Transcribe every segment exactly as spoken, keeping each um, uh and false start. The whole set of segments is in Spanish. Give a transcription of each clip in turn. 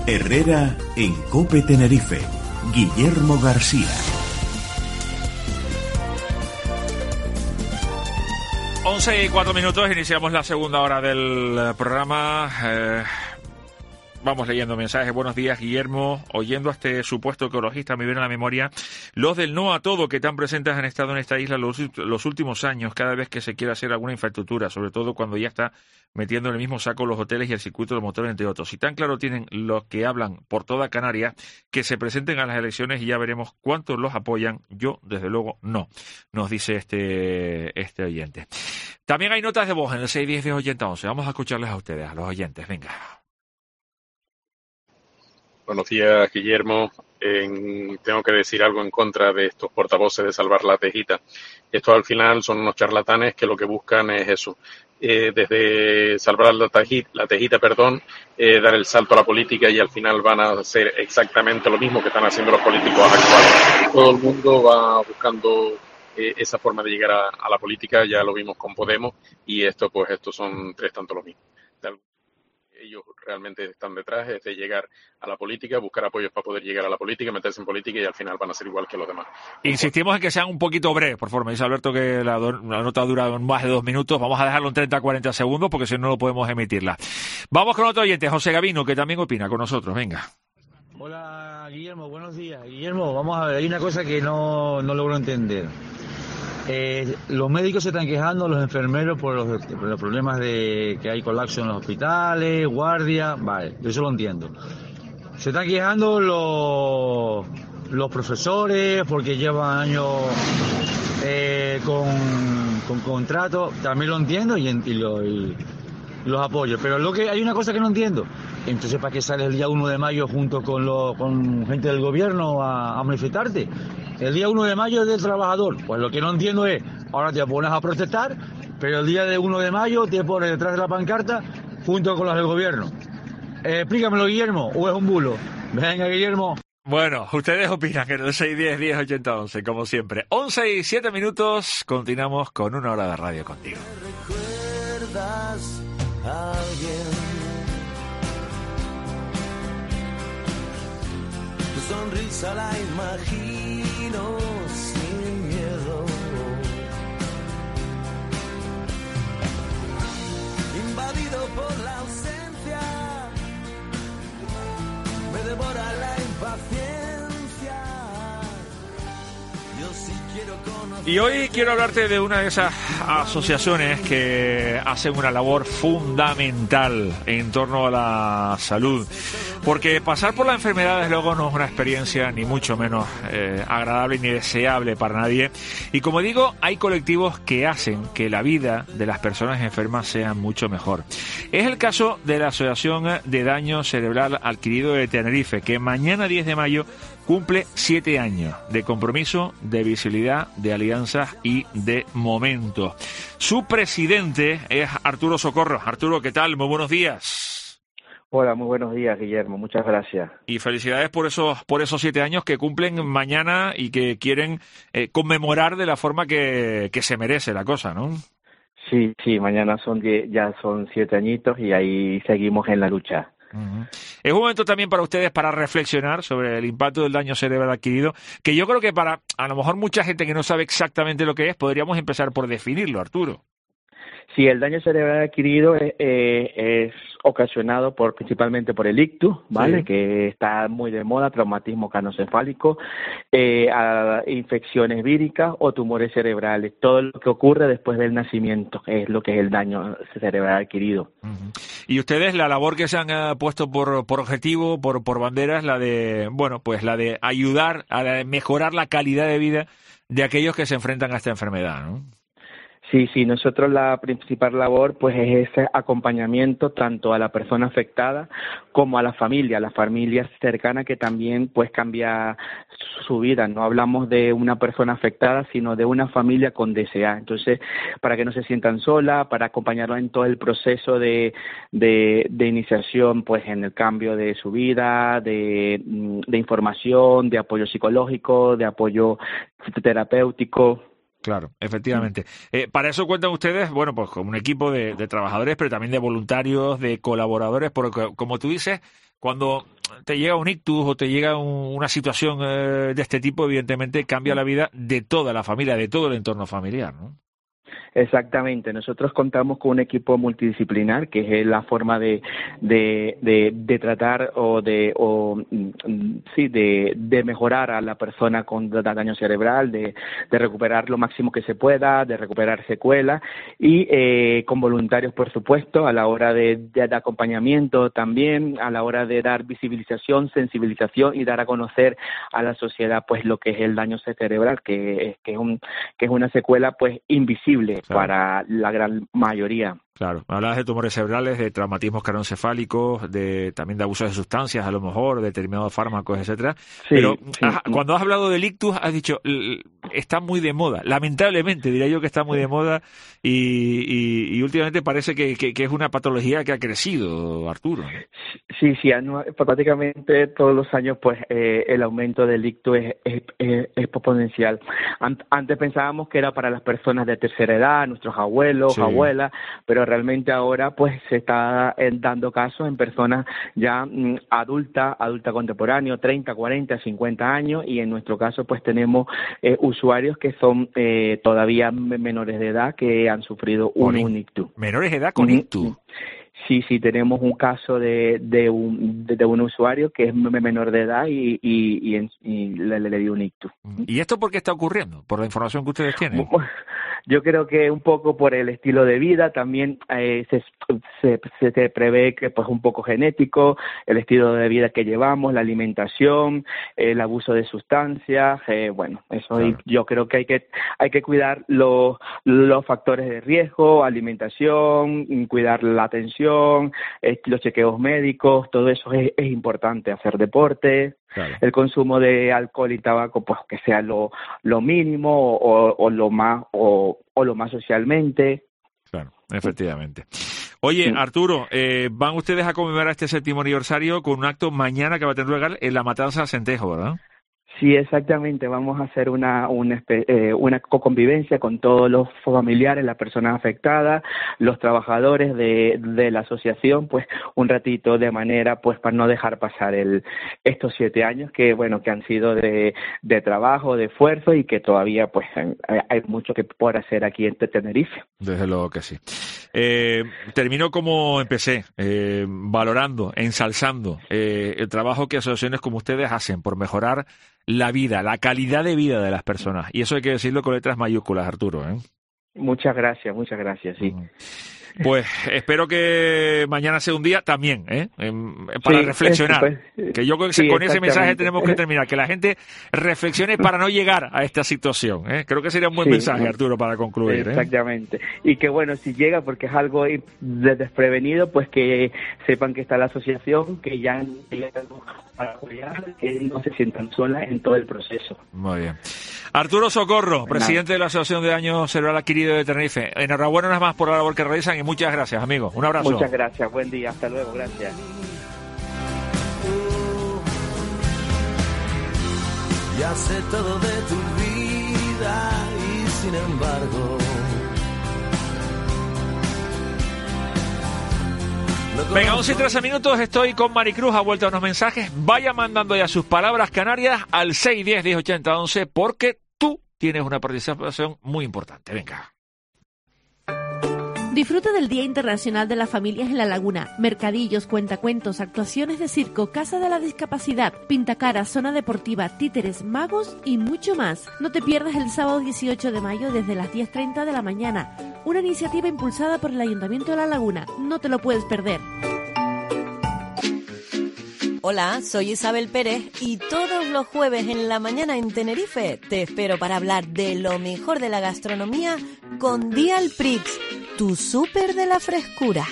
Herrera en COPE Tenerife. Guillermo García. once y cuatro minutos, iniciamos la segunda hora del programa. Eh, vamos leyendo mensajes. Buenos días, Guillermo. Oyendo a este supuesto ecologista, me viene a la memoria los del no a todo que tan presentes han estado en esta isla los, los últimos años, cada vez que se quiere hacer alguna infraestructura, sobre todo cuando ya está metiendo en el mismo saco los hoteles y el circuito de los motores, entre otros. Y tan claro tienen los que hablan por toda Canarias que se presenten a las elecciones y ya veremos cuántos los apoyan. Yo, desde luego, no, nos dice este, este oyente. También hay notas de voz en el seis diez diez ochenta once. Vamos a escucharles a ustedes, a los oyentes. Venga. Buenos días, Guillermo. Eh, tengo que decir algo en contra de estos portavoces de Salvar la Tejita. Estos al final son unos charlatanes que lo que buscan es eso. Eh, desde Salvar la Tejita, la tejita perdón, eh, dar el salto a la política y al final van a hacer exactamente lo mismo que están haciendo los políticos actuales. Todo el mundo va buscando eh, esa forma de llegar a, a la política. Ya lo vimos con Podemos y esto, pues, estos son tres tanto lo mismo. Ellos realmente están detrás es de llegar a la política, buscar apoyos para poder llegar a la política, meterse en política y al final van a ser igual que los demás. Insistimos en que sean un poquito breves, por favor. Me dice Alberto que la, do- la nota dura más de dos minutos. Vamos a dejarlo en treinta a cuarenta segundos porque si no, no podemos emitirla. Vamos con otro oyente, José Gavino, que también opina con nosotros. Venga. Hola, Guillermo, buenos días. Guillermo, vamos a ver, hay una cosa que no, no logro entender. Eh, los médicos se están quejando, los enfermeros, por los, por los problemas de que hay colapso en los hospitales, guardia, vale, yo eso lo entiendo. Se están quejando los, los profesores porque llevan años eh, con, con contrato, también lo entiendo y, y, lo, y los apoyo, pero lo que hay una cosa que no entiendo. Entonces, ¿para qué sales el día uno de mayo junto con, lo, con gente del gobierno a, a manifestarte? El día uno de mayo es del trabajador. Pues lo que no entiendo es, ahora te pones a protestar, pero el día de uno de mayo te pones detrás de la pancarta junto con los del gobierno. Eh, explícamelo, Guillermo, o es un bulo. Venga, Guillermo. Bueno, ustedes opinan que en el seis diez diez ochenta once, como siempre. once y siete minutos, continuamos con una hora de radio contigo. ¿Recuerdas a alguien? Tu sonrisa la imagino sin miedo, invadido por la ausencia, me devora la impaciencia. Yo sí quiero conocer. Y hoy quiero hablarte de una de esas asociaciones que hacen una labor fundamental en torno a la salud. Porque pasar por la enfermedad, desde luego, no es una experiencia ni mucho menos eh, agradable ni deseable para nadie. Y como digo, hay colectivos que hacen que la vida de las personas enfermas sea mucho mejor. Es el caso de la Asociación de Daño Cerebral Adquirido de Tenerife, que mañana diez de mayo cumple siete años de compromiso, de visibilidad, de alianzas y de momentos. Su presidente es Arturo Socorro. Arturo, ¿qué tal? Muy buenos días. Hola, muy buenos días, Guillermo. Muchas gracias. Y felicidades por esos por esos siete años que cumplen mañana y que quieren eh, conmemorar de la forma que, que se merece la cosa, ¿no? Sí, sí, mañana son diez, ya son siete añitos y ahí seguimos en la lucha. Uh-huh. Es un momento también para ustedes para reflexionar sobre el impacto del daño cerebral adquirido, que yo creo que para a lo mejor mucha gente que no sabe exactamente lo que es, podríamos empezar por definirlo, Arturo. Sí, el daño cerebral adquirido es, eh, es ocasionado por principalmente por el ictus, ¿vale? Sí. Que está muy de moda, traumatismo craneoencefálico, eh, a infecciones víricas o tumores cerebrales. Todo lo que ocurre después del nacimiento es lo que es el daño cerebral adquirido. Uh-huh. Y ustedes, la labor que se han uh, puesto por, por objetivo, por, por bandera, es la de, bueno, pues la de ayudar a mejorar la calidad de vida de aquellos que se enfrentan a esta enfermedad, ¿no? Sí, sí, nosotros la principal labor pues es ese acompañamiento tanto a la persona afectada como a la familia, a la familia cercana que también pues cambia su vida. No hablamos de una persona afectada, sino de una familia con D C A. Entonces, para que no se sientan solas, para acompañarlos en todo el proceso de, de, de iniciación pues en el cambio de su vida, de, de información, de apoyo psicológico, de apoyo terapéutico. Claro, efectivamente. Eh, para eso cuentan ustedes, bueno, pues con un equipo de, de trabajadores, pero también de voluntarios, de colaboradores, porque como tú dices, cuando te llega un ictus o te llega un, una situación eh, de este tipo, evidentemente cambia la vida de toda la familia, de todo el entorno familiar, ¿no? Exactamente, nosotros contamos con un equipo multidisciplinar, que es la forma de de, de, de tratar o de o sí de, de mejorar a la persona con daño cerebral, de, de recuperar lo máximo que se pueda, de recuperar secuelas y eh, con voluntarios, por supuesto, a la hora de, de, de acompañamiento también, a la hora de dar visibilización, sensibilización y dar a conocer a la sociedad pues lo que es el daño cerebral, que, que es un que es una secuela pues invisible. Claro. Para la gran mayoría. Claro, hablabas de tumores cerebrales, de traumatismos craneoencefálicos, de también de abuso de sustancias, a lo mejor, de determinados fármacos, etcétera. Sí, Pero sí, has, sí. cuando has hablado del ictus, has dicho, está muy de moda. Lamentablemente, diría yo que está muy de moda y, y, y últimamente parece que, que, que es una patología que ha crecido, Arturo. Sí, sí, prácticamente todos los años pues eh, el aumento del ictus es, es, es, es exponencial. Antes pensábamos que era para las personas de tercera edad, nuestros abuelos, sí. abuelas, pero realmente ahora pues se está dando casos en personas ya mm, adultas, adulta contemporáneo, treinta, cuarenta, cincuenta años, y en nuestro caso pues tenemos eh, usuarios que son eh, todavía menores de edad que han sufrido un, un ictus. ¿Menores de edad con ictus? Sí, sí, tenemos un caso de de un, de, de un usuario que es menor de edad y, y, y, y le, le dio un ictus. ¿Y esto por qué está ocurriendo? ¿Por la información que ustedes tienen? Yo creo que un poco por el estilo de vida, también eh, se, se, se prevé que pues un poco genético, el estilo de vida que llevamos, la alimentación, el abuso de sustancias, eh, bueno, eso claro. Yo creo que hay que hay que cuidar los los factores de riesgo, alimentación, cuidar la atención, eh, los chequeos médicos, todo eso es, es importante, hacer deporte. Claro. El consumo de alcohol y tabaco pues que sea lo lo mínimo o, o lo más o, o lo más socialmente. Claro, efectivamente. Oye, sí. Arturo, eh, van ustedes a conmemorar este séptimo aniversario con un acto mañana que va a tener lugar en la Matanza Centejo, ¿verdad? Sí, exactamente. Vamos a hacer una una, eh, una co-convivencia con todos los familiares, las personas afectadas, los trabajadores de, de la asociación, pues un ratito de manera, pues para no dejar pasar el estos siete años que, bueno, que han sido de, de trabajo, de esfuerzo y que todavía, pues, hay, hay mucho que por hacer aquí en Tenerife. Desde luego que sí. Eh, termino como empecé, eh, valorando, ensalzando eh, el trabajo que asociaciones como ustedes hacen por mejorar la vida, la calidad de vida de las personas. Y eso hay que decirlo con letras mayúsculas, Arturo, ¿eh? Muchas gracias, muchas gracias, sí. Pues espero que mañana sea un día también, ¿eh? Para sí, reflexionar. Pues, que yo creo que sí, con ese mensaje tenemos que terminar, que la gente reflexione para no llegar a esta situación, ¿eh? Creo que sería un buen sí, mensaje, Arturo, para concluir. Exactamente. ¿eh? Y que bueno, si llega, porque es algo de desprevenido, pues que sepan que está la asociación, que ya para apoyar, que no se sientan solas en todo el proceso. Muy bien. Arturo Socorro, presidente de la Asociación de Daño Cerebral Adquirido de Tenerife. Enhorabuena una vez más por la labor que realizan y muchas gracias, amigo. Un abrazo. Muchas gracias, buen día, hasta luego, gracias. Ya sé todo de tu vida y sin embargo Venga, once y trece minutos, estoy con Maricruz, ha vuelto a unos mensajes. Vaya mandando ya sus palabras canarias al seis diez, diez ochenta, once, porque tú tienes una participación muy importante. Venga. Disfruta del Día Internacional de las Familias en La Laguna. Mercadillos, cuentacuentos, actuaciones de circo, Casa de la Discapacidad, pintacaras, zona deportiva, títeres, magos y mucho más. No te pierdas el sábado dieciocho de mayo desde las diez treinta de la mañana. Una iniciativa impulsada por el Ayuntamiento de La Laguna. No te lo puedes perder. Hola, soy Isabel Pérez y todos los jueves en la mañana en Tenerife te espero para hablar de lo mejor de la gastronomía con Dial Prix, tu súper de la frescura.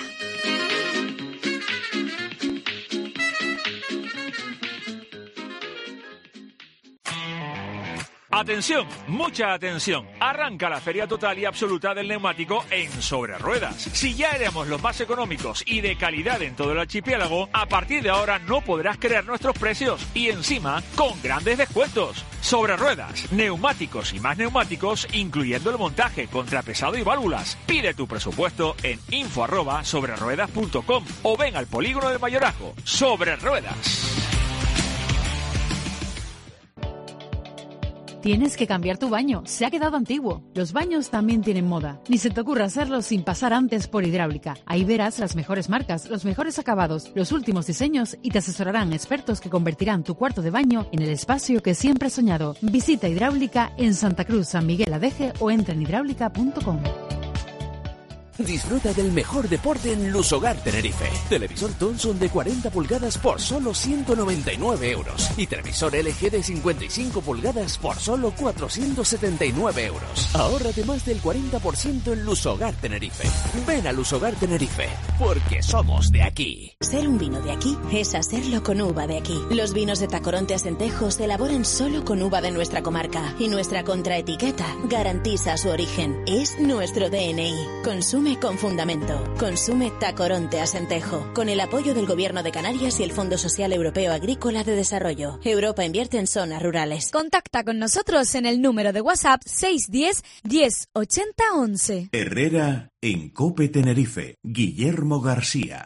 Atención, mucha atención. Arranca la feria total y absoluta del neumático en Sobre Ruedas. Si ya éramos los más económicos y de calidad en todo el archipiélago, a partir de ahora no podrás creer nuestros precios y encima con grandes descuentos. Sobre Ruedas, neumáticos y más neumáticos, incluyendo el montaje, contrapesado y válvulas. Pide tu presupuesto en info arroba sobre ruedas punto com o ven al polígono del Mayorazgo. Sobre Ruedas. Tienes que cambiar tu baño, se ha quedado antiguo. Los baños también tienen moda. Ni se te ocurra hacerlo sin pasar antes por Hidráulica. Ahí verás las mejores marcas, los mejores acabados, los últimos diseños y te asesorarán expertos que convertirán tu cuarto de baño en el espacio que siempre has soñado. Visita Hidráulica en Santa Cruz, San Miguel Adeje o entra en hidráulica punto com. Disfruta del mejor deporte en Lusogar Tenerife. Televisor Thomson de cuarenta pulgadas por solo ciento noventa y nueve euros. Y televisor L G de cincuenta y cinco pulgadas por solo cuatrocientos setenta y nueve euros. Ahórrate más del cuarenta por ciento en Lusogar Tenerife. Ven a Lusogar Tenerife, porque somos de aquí. Ser un vino de aquí es hacerlo con uva de aquí. Los vinos de Tacoronte Acentejo se elaboran solo con uva de nuestra comarca. Y nuestra contraetiqueta garantiza su origen. Es nuestro D N I. Consume con fundamento. Consume Tacoronte Acentejo. Con el apoyo del Gobierno de Canarias y el Fondo Social Europeo Agrícola de Desarrollo. Europa invierte en zonas rurales. Contacta con nosotros en el número de WhatsApp seis uno cero, diez, ochenta, once. Herrera en COPE Tenerife. Guillermo García.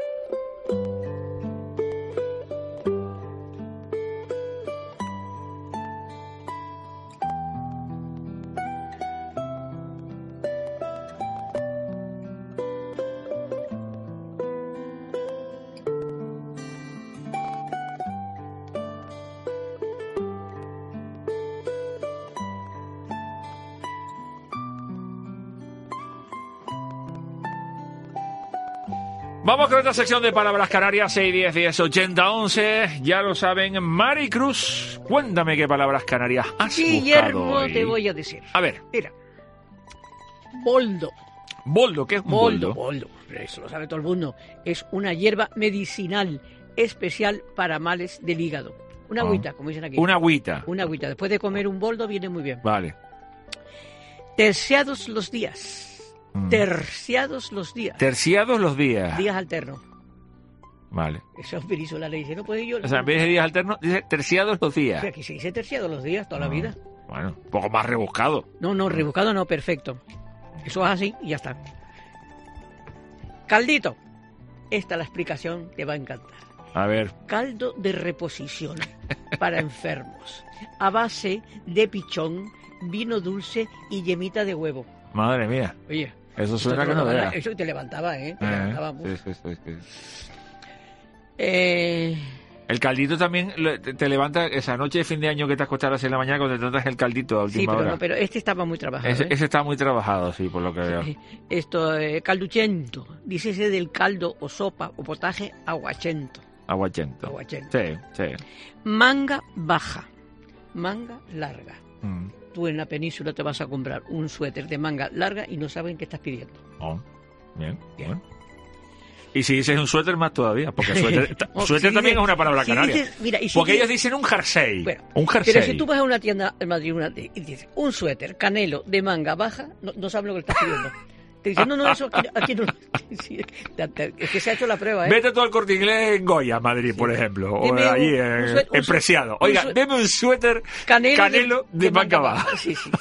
Vamos con esta sección de Palabras Canarias, seis, diez, diez, ochenta, once. Ya lo saben, Maricruz, cuéntame qué palabras canarias has Guillermo, buscado hoy. Te voy a decir. A ver. Mira. Boldo. ¿Boldo? ¿Qué es un boldo? Boldo, boldo. Eso lo sabe todo el mundo. Es una hierba medicinal especial para males del hígado. Una agüita, oh. como dicen aquí. Una agüita. Una agüita. Después de comer un boldo viene muy bien. Vale. Terciados los días. Terciados los días. Terciados los días. Días alternos. Vale. Eso es Piriso la ley. Dice, no puede yo. O sea, en vez de días alternos, dice terciados los días. Sí, aquí se dice terciados los días toda no. la vida. Bueno, un poco más rebuscado. No, no, rebuscado no, perfecto. Eso es así y ya está. Caldito. Esta la explicación te va a encantar. A ver. Caldo de reposición para enfermos. A base de pichón, vino dulce y yemita de huevo. Madre mía. Oye. Eso suena que no vea. Eso te levantaba, ¿eh? Te eh, levantaba mucho. Sí, sí, sí, sí. Eh... El caldito también te levanta esa noche de fin de año que te acostas a las seis de la mañana cuando te tratas el caldito a última sí, pero hora. No, pero este estaba muy trabajado. Ese, ¿eh? ese está muy trabajado, sí, por lo que veo. Esto, eh, calduchento. Dícese del caldo o sopa o potaje aguachento. Aguachento. Aguachento. Sí, sí. Manga baja. Manga larga. Mm. Tú en la península te vas a comprar un suéter de manga larga y no saben qué estás pidiendo. Oh, bien, bien. Bueno. Y si dices un suéter, más todavía, porque suéter, o suéter si también dices, es una palabra si canaria. Dices, mira, y si porque dices, ellos dicen un jersey. Bueno, un jersey. Pero si tú vas a una tienda en Madrid una, y dices un suéter canelo de manga baja, no, no saben lo que estás pidiendo. Te dicen, no, no, eso aquí, aquí no. Sí, es que se ha hecho la prueba, ¿eh? Vete tú al Corte Inglés en Goya, Madrid, sí. por ejemplo. Deme o allí un, en, un suéter, en Preciado. Oiga, un deme un suéter canelo, canelo de, de manga baja. baja. Sí, sí.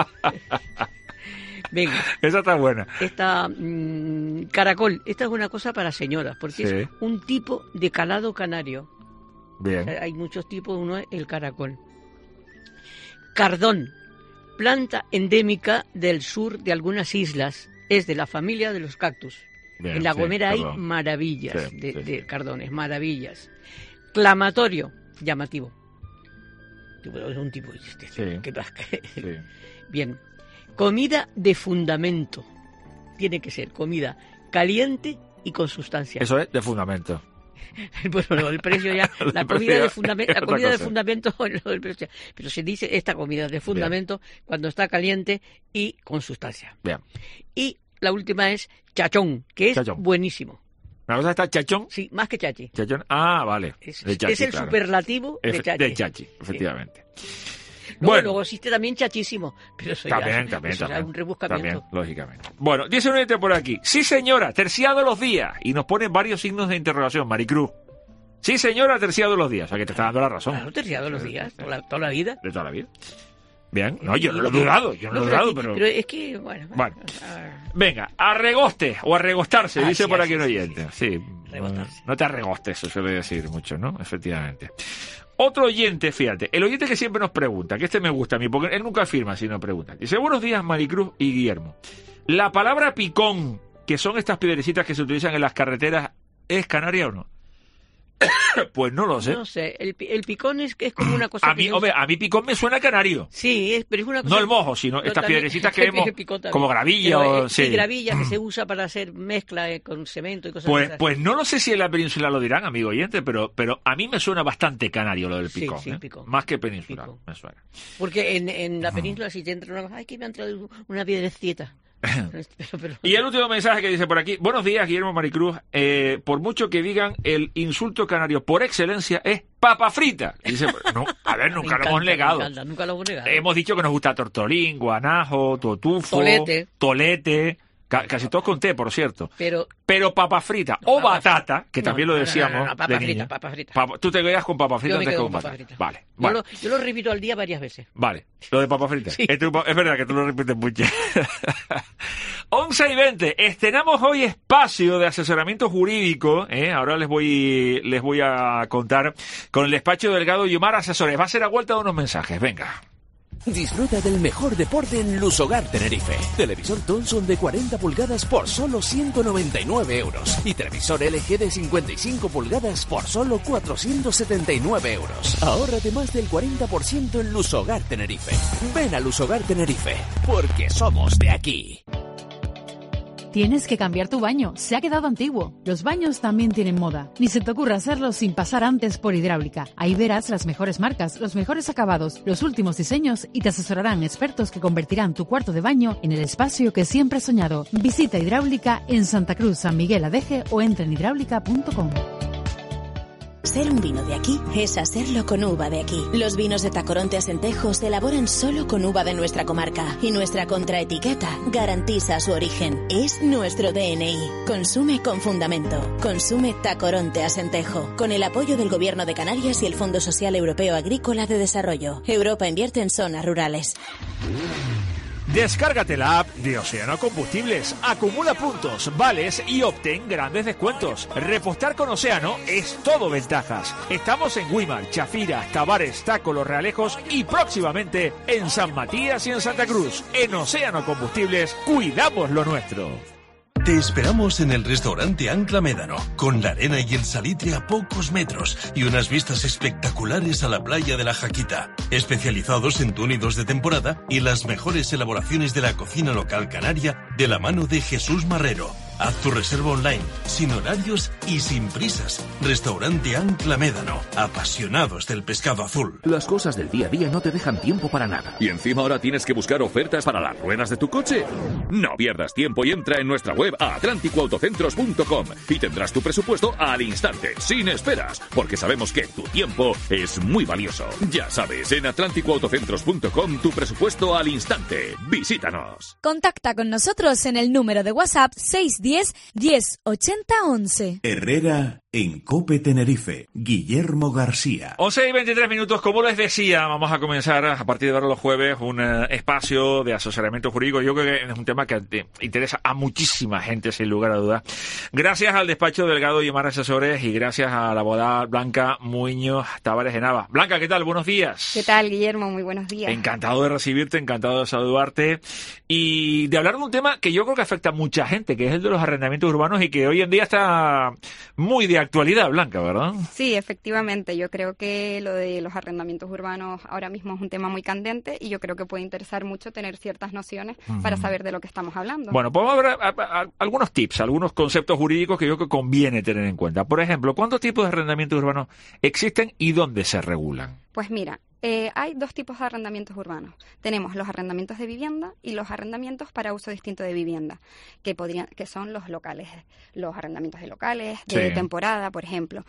Venga. Esa está buena. Esta mmm, caracol, esta es una cosa para señoras, porque sí. es un tipo de calado canario. Bien. Hay muchos tipos, uno es el caracol. Cardón, planta endémica del sur de algunas islas, es de la familia de los cactus. Bien, en La Gomera sí, hay maravillas sí, de, sí, de cardones, maravillas. Clamatorio, llamativo. Es un tipo... Este, sí, que, sí. Bien. Comida de fundamento. Tiene que ser comida caliente y con sustancia. Eso es de fundamento. Bueno, el precio ya, la comida de fundamento, la comida de fundamento, el precio, pero se dice esta comida de fundamento bien. Cuando está caliente y con sustancia. Bien. Y la última es chachón, que es chachón. Buenísimo. ¿La cosa está chachón? Sí, más que chachi. Chachón, ah, vale. Es, de chachi, es el claro. superlativo de chachi. De chachi, efectivamente. Sí. Luego, bueno. luego existe también chachísimo, pero eso También, ya, también, eso también. ya es un rebuscamiento. También, lógicamente. Bueno, dice un oyente por aquí. Sí, señora, terciado los días. Y nos ponen varios signos de interrogación, Maricruz. Sí, señora, terciado los días. O sea, que te está dando la razón. Claro, terciado los días, toda la, toda la vida. De toda la vida. Bien, no, yo no lo he dudado, yo no, no lo he dudado, pero... Pero es que, bueno... Bueno, venga, arregoste o arregostarse, ah, dice sí, por ah, aquí un sí, oyente. Sí, sí. Arregostarse. No te arregostes, eso suele decir mucho, ¿no? Efectivamente. Otro oyente, fíjate, el oyente que siempre nos pregunta, que este me gusta a mí, porque él nunca afirma, sino pregunta. Dice, buenos días, Maricruz y Guillermo. La palabra picón, que son estas piedrecitas que se utilizan en las carreteras, ¿es canaria o no? Pues no lo sé. No sé, el, el picón es, es como una cosa a mí, que... hombre, a mí picón me suena canario. Sí, es, pero es una cosa... No el mojo, sino no, estas también, piedrecitas que vemos como gravilla pero, o... eh, Sí, sí, gravilla que se usa para hacer mezcla eh, con cemento y cosas pues, así. pues no lo sé si en la península lo dirán, amigo oyente, pero, pero a mí me suena bastante canario lo del picón. Sí, sí, ¿eh? picón. Más que peninsular, Picón. me suena. Porque en, en la península si te entra una cosa, ay, que me ha entrado una piedrecita. Pero, pero... Y el último mensaje que dice por aquí, buenos días, Guillermo, Maricruz, eh, por mucho que digan, el insulto canario por excelencia es papa frita. Y dice, no, a ver, nunca encanta, lo hemos negado. me encanta, nunca lo hemos negado. Hemos dicho que nos gusta tortolín, guanajo, totufo, Tolete. tolete, ca- casi todos con té, por cierto. Pero, Pero papa frita No, o papa batata, que no, también lo no, no, decíamos. no, no, papa de frita, niño. papa frita. Papa- ¿Tú te quedas con papa frita Yo o me te quedo quedas con con batata? papa frita. Vale, yo, vale. lo, yo lo repito al día varias veces. Vale, lo de papa frita. Sí. Es, tu- es verdad que tú lo repites mucho. once y veinte, estrenamos hoy espacio de asesoramiento jurídico. ¿eh? Ahora les voy les voy a contar con el despacho Delgado y Omar Asesores. Va a ser a vuelta de unos mensajes. Venga. Disfruta del mejor deporte en Lusogar Tenerife. Televisor Thomson de cuarenta pulgadas por solo ciento noventa y nueve euros. Y televisor L G de cincuenta y cinco pulgadas por solo cuatrocientos setenta y nueve euros. Ahórrate más del cuarenta por ciento en Lusogar Tenerife. Ven a Lusogar Tenerife, porque somos de aquí. Tienes que cambiar tu baño, se ha quedado antiguo. Los baños también tienen moda. Ni se te ocurra hacerlo sin pasar antes por Hidráulica. Ahí verás las mejores marcas, los mejores acabados, los últimos diseños y te asesorarán expertos que convertirán tu cuarto de baño en el espacio que siempre has soñado. Visita Hidráulica en Santa Cruz, San Miguel Adeje o entra en hidráulica punto com. Ser un vino de aquí es hacerlo con uva de aquí. Los vinos de Tacoronte Acentejo se elaboran solo con uva de nuestra comarca y nuestra contraetiqueta garantiza su origen. Es nuestro D N I. Consume con fundamento. Consume Tacoronte Acentejo. Con el apoyo del Gobierno de Canarias y el Fondo Social Europeo Agrícola de Desarrollo. Europa invierte en zonas rurales. Descárgate la app de Océano Combustibles, acumula puntos, vales y obtén grandes descuentos. Repostar con Océano es todo ventajas. Estamos en Güímar, Chafira, Tavares, Taco, Los Realejos y próximamente en San Matías y en Santa Cruz. En Océano Combustibles, cuidamos lo nuestro. Te esperamos en el restaurante Ancla Médano, con la arena y el salitre a pocos metros y unas vistas espectaculares a la playa de la Jaquita. Especializados en túnidos de temporada y las mejores elaboraciones de la cocina local canaria de la mano de Jesús Marrero. Haz tu reserva online, sin horarios y sin prisas. Restaurante Ancla Médano, apasionados del pescado azul. Las cosas del día a día no te dejan tiempo para nada. ¿Y encima ahora tienes que buscar ofertas para las ruedas de tu coche? No pierdas tiempo y entra en nuestra web a atlántico autocentros punto com y tendrás tu presupuesto al instante, sin esperas, porque sabemos que tu tiempo es muy valioso. Ya sabes, en atlántico autocentros punto com tu presupuesto al instante. Visítanos. Contacta con nosotros en el número de WhatsApp seis uno cero, diez, ochenta, once. Herrera en COPE Tenerife, Guillermo García. once y veintitrés minutos, como les decía, vamos a comenzar a partir de ahora los jueves un uh, espacio de asesoramiento jurídico. Yo creo que es un tema que eh, interesa a muchísima gente, sin lugar a dudas. Gracias al despacho Delgado y Omar Asesores y gracias a la abogada Blanca Muñoz Tavares de Nava. Blanca, ¿qué tal? Buenos días. ¿Qué tal, Guillermo? Muy buenos días. Encantado de recibirte, encantado de saludarte y de hablar de un tema que yo creo que afecta a mucha gente, que es el de los arrendamientos urbanos y que hoy en día está muy de actualidad, Blanca, ¿verdad? Sí, efectivamente. Yo creo que lo de los arrendamientos urbanos ahora mismo es un tema muy candente y yo creo que puede interesar mucho tener ciertas nociones uh-huh. para saber de lo que estamos hablando. Bueno, podemos ver a, a, a, algunos tips, algunos conceptos jurídicos que yo creo que conviene tener en cuenta. Por ejemplo, ¿cuántos tipos de arrendamientos urbanos existen y dónde se regulan? Pues mira, Eh, hay dos tipos de arrendamientos urbanos. Tenemos los arrendamientos de vivienda y los arrendamientos para uso distinto de vivienda, que podrían, que son los locales, los arrendamientos de locales, de sí. temporada, por ejemplo. Sí.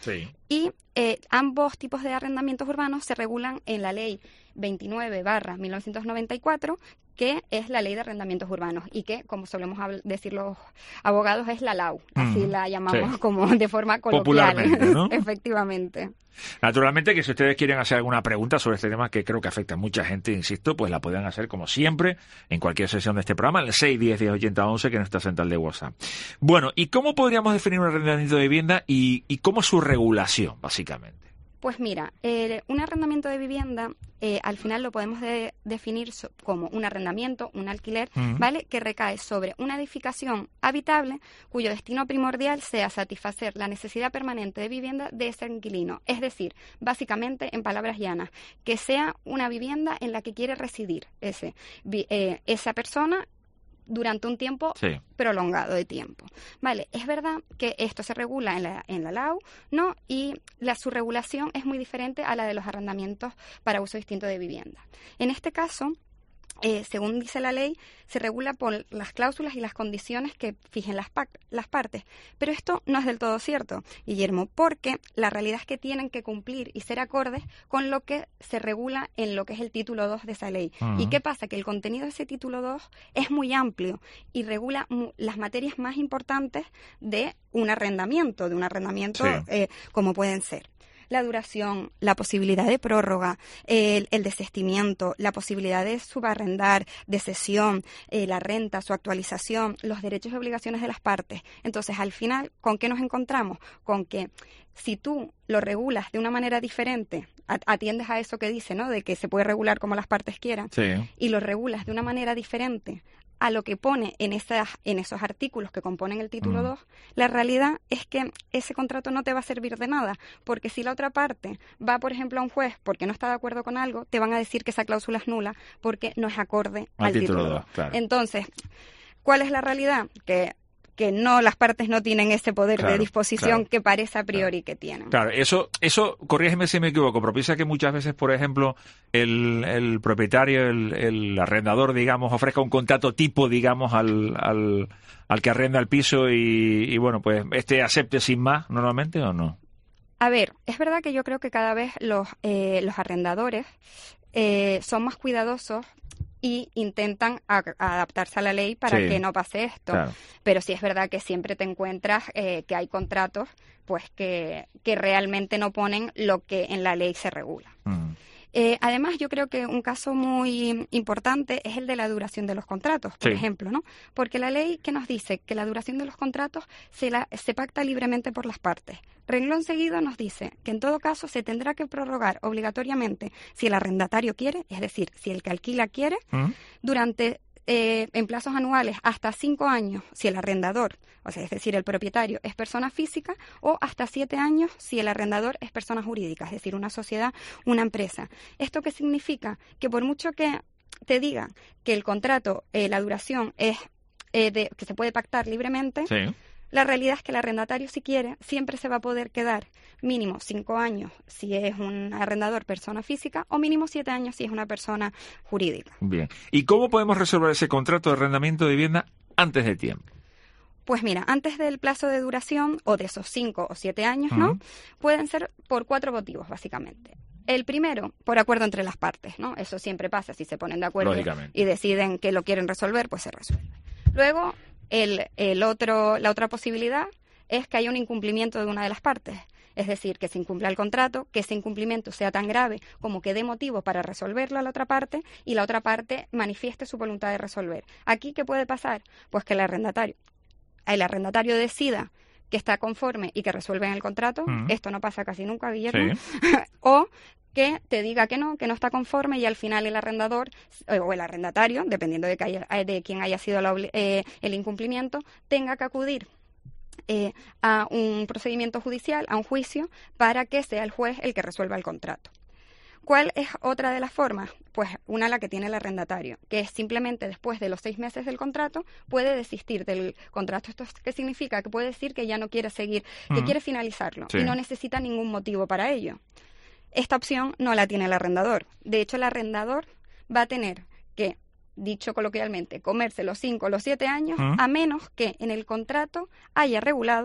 Y eh, ambos tipos de arrendamientos urbanos se regulan en la ley veintinueve barra mil novecientos noventa y cuatro, que es la ley de arrendamientos urbanos y que, como solemos decir los abogados, es la L A U, así mm, la llamamos sí. como de forma coloquial. Popularmente, ¿no? Efectivamente. Naturalmente que si ustedes quieren hacer alguna pregunta sobre este tema, que creo que afecta a mucha gente, insisto, pues la pueden hacer como siempre en cualquier sesión de este programa, en el seis diez diez ochenta once, que es nuestra central de WhatsApp. Bueno, ¿y cómo podríamos definir un arrendamiento de vivienda y, y cómo es su regulación, básicamente? Pues mira, eh, un arrendamiento de vivienda eh, al final lo podemos de, definir so, como un arrendamiento, un alquiler, uh-huh. ¿vale? Que recae sobre una edificación habitable cuyo destino primordial sea satisfacer la necesidad permanente de vivienda de ese inquilino. Es decir, básicamente, en palabras llanas, que sea una vivienda en la que quiere residir ese, eh, esa persona durante un tiempo sí. prolongado de tiempo. Vale, es verdad que esto se regula en la, en la L A U, ¿no? Y la, su regulación es muy diferente a la de los arrendamientos para uso distinto de vivienda. En este caso, Eh, según dice la ley, se regula por las cláusulas y las condiciones que fijen las, pa- las partes. Pero esto no es del todo cierto, Guillermo, porque la realidad es que tienen que cumplir y ser acordes con lo que se regula en lo que es el título dos de esa ley. Uh-huh. ¿Y qué pasa? Que el contenido de ese título dos es muy amplio y regula mu- las materias más importantes de un arrendamiento, de un arrendamiento sí. eh, como pueden ser la duración, la posibilidad de prórroga, el, el desistimiento, la posibilidad de subarrendar, de cesión, eh, la renta, su actualización, los derechos y obligaciones de las partes. Entonces, al final, ¿con qué nos encontramos? Con que si tú lo regulas de una manera diferente, atiendes a eso que dice, ¿no? De que se puede regular como las partes quieran, sí. y lo regulas de una manera diferente a lo que pone en esas, en esos artículos que componen el título mm. dos, la realidad es que ese contrato no te va a servir de nada, porque si la otra parte va, por ejemplo, a un juez porque no está de acuerdo con algo, te van a decir que esa cláusula es nula porque no es acorde al, al título dos. Claro. Entonces, ¿cuál es la realidad? Que que no, las partes no tienen ese poder claro, de disposición claro, que parece a priori claro. que tienen. Claro, eso, eso, corrígeme si me equivoco, propicia que muchas veces, por ejemplo, el, el propietario, el, el arrendador, digamos, ofrezca un contrato tipo, digamos, al, al, al que arrenda el piso y, y, bueno, pues, este acepte sin más, normalmente, ¿o no? A ver, es verdad que yo creo que cada vez los, eh, los arrendadores eh, son más cuidadosos y intentan a, a adaptarse a la ley para sí, que no pase esto. Claro. Pero sí es verdad que siempre te encuentras eh, que hay contratos pues que, que realmente no ponen lo que en la ley se regula. Mm. Eh, además, yo creo que un caso muy importante es el de la duración de los contratos, por sí. ejemplo, ¿no? Porque la ley que nos dice que la duración de los contratos se, la, se pacta libremente por las partes. Renglón seguido nos dice que en todo caso se tendrá que prorrogar obligatoriamente si el arrendatario quiere, es decir, si el que alquila quiere, ¿Mm? durante eh, en plazos anuales hasta cinco años si el arrendador, o sea, es decir, el propietario es persona física, o hasta siete años si el arrendador es persona jurídica, es decir, una sociedad, una empresa. ¿Esto qué significa? Que por mucho que te digan que el contrato, eh, la duración es eh, de, que se puede pactar libremente, sí. la realidad es que el arrendatario, si quiere, siempre se va a poder quedar mínimo cinco años si es un arrendador persona física o mínimo siete años si es una persona jurídica. Bien. ¿Y cómo podemos resolver ese contrato de arrendamiento de vivienda antes de tiempo? Pues mira, antes del plazo de duración o de esos cinco o siete años, ¿no? Uh-huh. Pueden ser por cuatro motivos, básicamente. El primero, por acuerdo entre las partes, ¿no? Eso siempre pasa, si se ponen de acuerdo y deciden que lo quieren resolver, pues se resuelve. Luego, el, el otro, la otra posibilidad es que haya un incumplimiento de una de las partes. Es decir, que se incumpla el contrato, que ese incumplimiento sea tan grave como que dé motivo para resolverlo a la otra parte y la otra parte manifieste su voluntad de resolver. ¿Aquí qué puede pasar? Pues que el arrendatario, el arrendatario decida que está conforme y que resuelven el contrato. Uh-huh. Esto no pasa casi nunca, Guillermo. Sí. O que te diga que no, que no está conforme y al final el arrendador o el arrendatario, dependiendo de, que haya, de quién haya sido la, eh, el incumplimiento, tenga que acudir eh, a un procedimiento judicial, a un juicio, para que sea el juez el que resuelva el contrato. ¿Cuál es otra de las formas? Pues una la que tiene el arrendatario, que es simplemente después de los seis meses del contrato puede desistir del contrato. ¿Esto qué significa? Que puede decir que ya no quiere seguir, que uh-huh. quiere finalizarlo sí. y no necesita ningún motivo para ello. Esta opción no la tiene el arrendador. De hecho, el arrendador va a tener que, dicho coloquialmente, comerse los cinco o los siete años, uh-huh. a menos que en el contrato haya regulado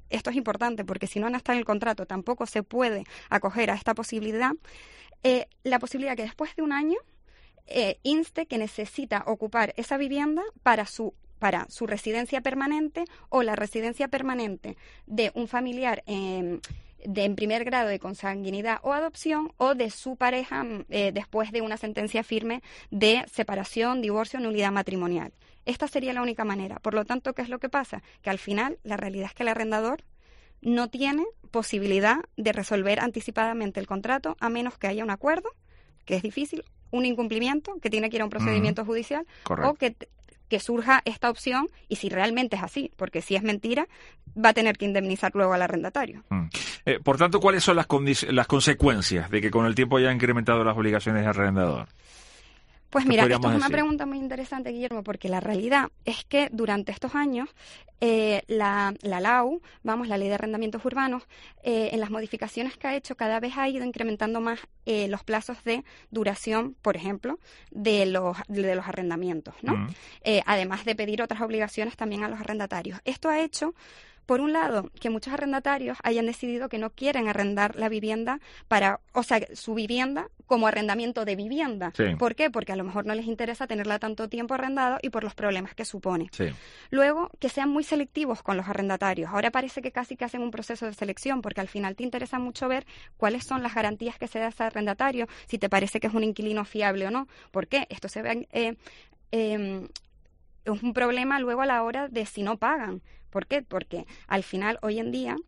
esto es importante porque si no está en el contrato tampoco se puede acoger a esta posibilidad, eh, la posibilidad que después de un año eh, inste que necesita ocupar esa vivienda para su para su residencia permanente o la residencia permanente de un familiar eh, de en primer grado de consanguinidad o adopción o de su pareja eh, después de una sentencia firme de separación, divorcio, nulidad matrimonial. Esta sería la única manera. Por lo tanto, ¿qué es lo que pasa? Que al final la realidad es que el arrendador no tiene posibilidad de resolver anticipadamente el contrato a menos que haya un acuerdo, que es difícil, un incumplimiento, que tiene que ir a un procedimiento mm. judicial, Correcto. o que... que surja esta opción y si realmente es así, porque si es mentira, va a tener que indemnizar luego al arrendatario. Mm. Eh, por tanto, ¿cuáles son las, las consecuencias de que con el tiempo hayan incrementado las obligaciones del arrendador? Pues mira, esto es una decir? pregunta muy interesante, Guillermo, porque la realidad es que durante estos años eh, la, la L A U, vamos, la Ley de Arrendamientos Urbanos, eh, en las modificaciones que ha hecho cada vez ha ido incrementando más eh, los plazos de duración, por ejemplo, de los, de los arrendamientos, ¿no? Uh-huh. Eh, además de pedir otras obligaciones también a los arrendatarios. Esto ha hecho... Por un lado, que muchos arrendatarios hayan decidido que no quieren arrendar la vivienda para, o sea, su vivienda como arrendamiento de vivienda. Sí. ¿Por qué? Porque a lo mejor no les interesa tenerla tanto tiempo arrendado y por los problemas que supone. Sí. Luego, que sean muy selectivos con los arrendatarios. Ahora parece que casi que hacen un proceso de selección porque al final te interesa mucho ver cuáles son las garantías que se da a ese arrendatario, si te parece que es un inquilino fiable o no. ¿Por qué? Esto se ve... Eh, eh, es un problema luego a la hora de si no pagan. ¿Por qué? Porque al final, hoy en día,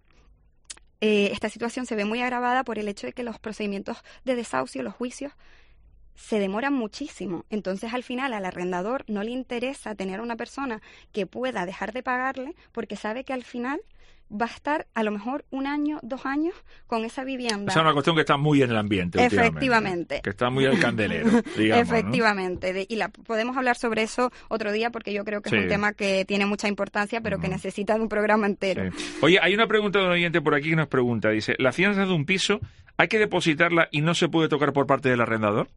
eh, esta situación se ve muy agravada por el hecho de que los procedimientos de desahucio, los juicios, se demoran muchísimo. Entonces, al final, al arrendador no le interesa tener a una persona que pueda dejar de pagarle porque sabe que al final va a estar a lo mejor un año, dos años con esa vivienda. Esa es una cuestión que está muy en el ambiente. Efectivamente. Que está muy al candelero, digamos. Efectivamente. ¿no? De, y la, podemos hablar sobre eso otro día porque yo creo que sí. es un tema que tiene mucha importancia, pero uh-huh. que necesita de un programa entero. Sí. Oye, hay una pregunta de un oyente por aquí que nos pregunta, dice, ¿la fianza de un piso hay que depositarla y no se puede tocar por parte del arrendador?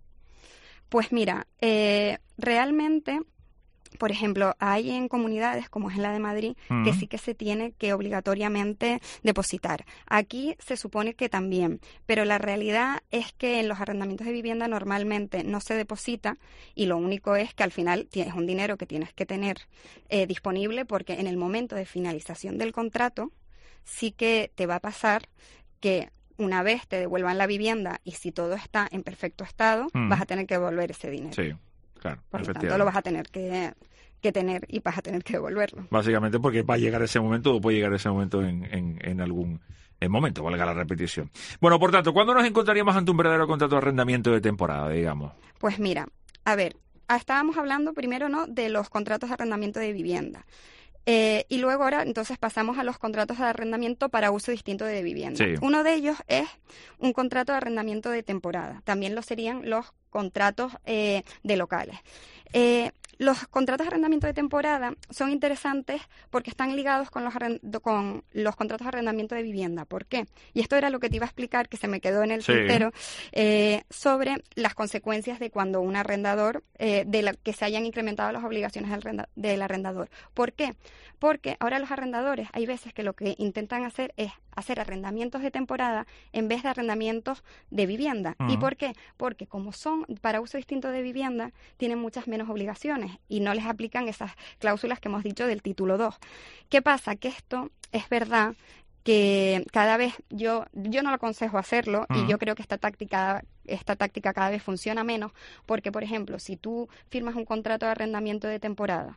Pues mira, eh, realmente... Por ejemplo, hay en comunidades, como es en la de Madrid, uh-huh. que sí que se tiene que obligatoriamente depositar. Aquí se supone que también, pero la realidad es que en los arrendamientos de vivienda normalmente no se deposita y lo único es que al final tienes un dinero que tienes que tener eh, disponible porque en el momento de finalización del contrato sí que te va a pasar que una vez te devuelvan la vivienda y si todo está en perfecto estado, uh-huh. vas a tener que devolver ese dinero. Sí. Claro, por lo tanto, lo vas a tener que, que tener y vas a tener que devolverlo. Básicamente porque va a llegar ese momento o puede llegar ese momento en, en, en algún en momento, valga la repetición. Bueno, por tanto, ¿cuándo nos encontraríamos ante un verdadero contrato de arrendamiento de temporada, digamos? Pues mira, a ver, estábamos hablando primero, ¿no?, de los contratos de arrendamiento de vivienda. Eh, y luego ahora entonces pasamos a los contratos de arrendamiento para uso distinto de vivienda. Sí. Uno de ellos es un contrato de arrendamiento de temporada. También lo serían los contratos eh, de locales. Eh, los contratos de arrendamiento de temporada son interesantes porque están ligados con los, con los contratos de arrendamiento de vivienda. ¿Por qué? Y esto era lo que te iba a explicar, que se me quedó en el sí. tintero, eh, sobre las consecuencias de cuando un arrendador, eh, de la, que se hayan incrementado las obligaciones del, renda, del arrendador. ¿Por qué? Porque ahora los arrendadores hay veces que lo que intentan hacer es hacer arrendamientos de temporada en vez de arrendamientos de vivienda. Uh-huh. ¿Y por qué? Porque como son para uso distinto de vivienda, tienen muchas menos obligaciones y no les aplican esas cláusulas que hemos dicho del título dos. ¿Qué pasa? Que esto es verdad que cada vez yo yo no lo aconsejo hacerlo uh-huh. y yo creo que esta táctica esta táctica cada vez funciona menos porque, por ejemplo, si tú firmas un contrato de arrendamiento de temporada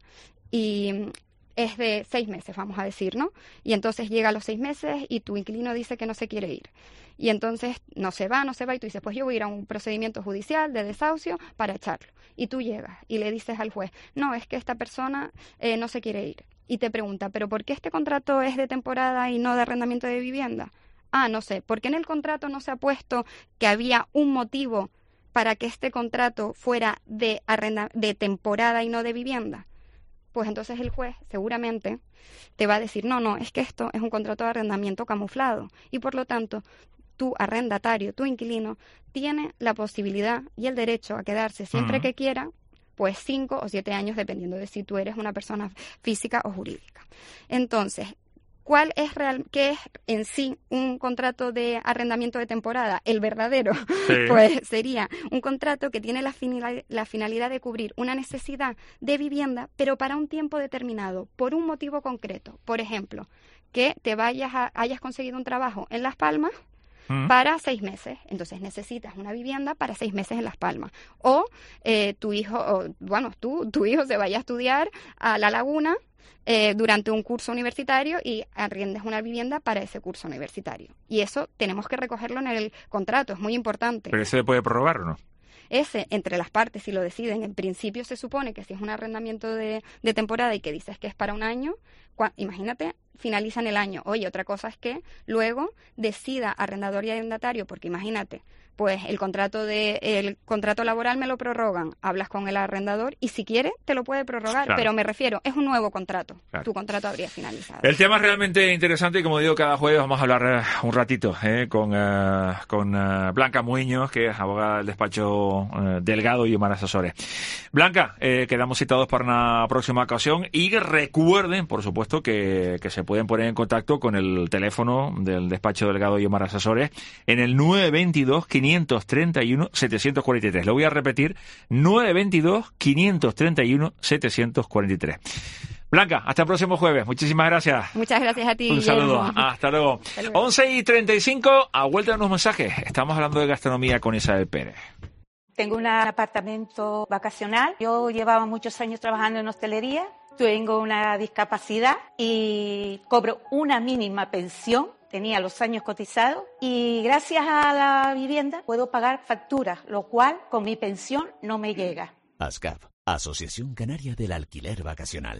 y es de seis meses, vamos a decir, ¿no? Y entonces llega a los seis meses y tu inquilino dice que no se quiere ir. Y entonces no se va, no se va, y tú dices, pues yo voy a ir a un procedimiento judicial de desahucio para echarlo. Y tú llegas y le dices al juez, no, es que esta persona eh, no se quiere ir. Y te pregunta, ¿pero por qué este contrato es de temporada y no de arrendamiento de vivienda? Ah, no sé, ¿por qué en el contrato no se ha puesto que había un motivo para que este contrato fuera de, arrenda- de temporada y no de vivienda? Pues entonces el juez seguramente te va a decir, no, no, es que esto es un contrato de arrendamiento camuflado y por lo tanto tu arrendatario, tu inquilino, tiene la posibilidad y el derecho a quedarse siempre uh-huh. que quiera, pues cinco o siete años dependiendo de si tú eres una persona física o jurídica. Entonces, ¿Cuál es real, qué es en sí un contrato de arrendamiento de temporada? El verdadero, sí. Pues sería un contrato que tiene la, final, la finalidad de cubrir una necesidad de vivienda, pero para un tiempo determinado, por un motivo concreto. Por ejemplo, que te vayas a, hayas conseguido un trabajo en Las Palmas mm. para seis meses, entonces necesitas una vivienda para seis meses en Las Palmas. O eh, tu hijo, o, bueno, tú, tu hijo se vaya a estudiar a La Laguna Eh, durante un curso universitario y arriendes una vivienda para ese curso universitario. Y eso tenemos que recogerlo en el contrato, es muy importante. ¿Pero ese puede prorrogar o no? Ese, entre las partes, si lo deciden, en principio se supone que si es un arrendamiento de, de temporada y que dices que es para un año, cua, imagínate, finalizan el año. Oye, otra cosa es que luego decida arrendador y arrendatario, porque imagínate, pues el contrato de el contrato laboral me lo prorrogan, hablas con el arrendador y si quiere te lo puede prorrogar, claro. Pero me refiero, es un nuevo contrato, claro. Tu contrato habría finalizado. El tema es realmente interesante y como digo, cada jueves vamos a hablar un ratito eh, con, uh, con uh, Blanca Muiños, que es abogada del despacho uh, Delgado y Omar Asesores. Blanca, eh, quedamos citados para una próxima ocasión y recuerden, por supuesto, que, que se pueden poner en contacto con el teléfono del despacho Delgado y Omar Asesores en el nueve veintidós, quinientos treinta y uno, setecientos cuarenta y tres. Lo voy a repetir, nueve veintidós, quinientos treinta y uno, setecientos cuarenta y tres. Blanca, hasta el próximo jueves. Muchísimas gracias. Muchas gracias a ti. Un saludo. Hasta luego. Hasta luego. once y treinta y cinco, a vuelta de unos mensajes. Estamos hablando de gastronomía con Isabel Pérez. Tengo un apartamento vacacional. Yo llevaba muchos años trabajando en hostelería. Tengo una discapacidad y cobro una mínima pensión. Tenía los años cotizados y gracias a la vivienda puedo pagar facturas, lo cual con mi pensión no me llega. ASCAP, Asociación Canaria del Alquiler Vacacional.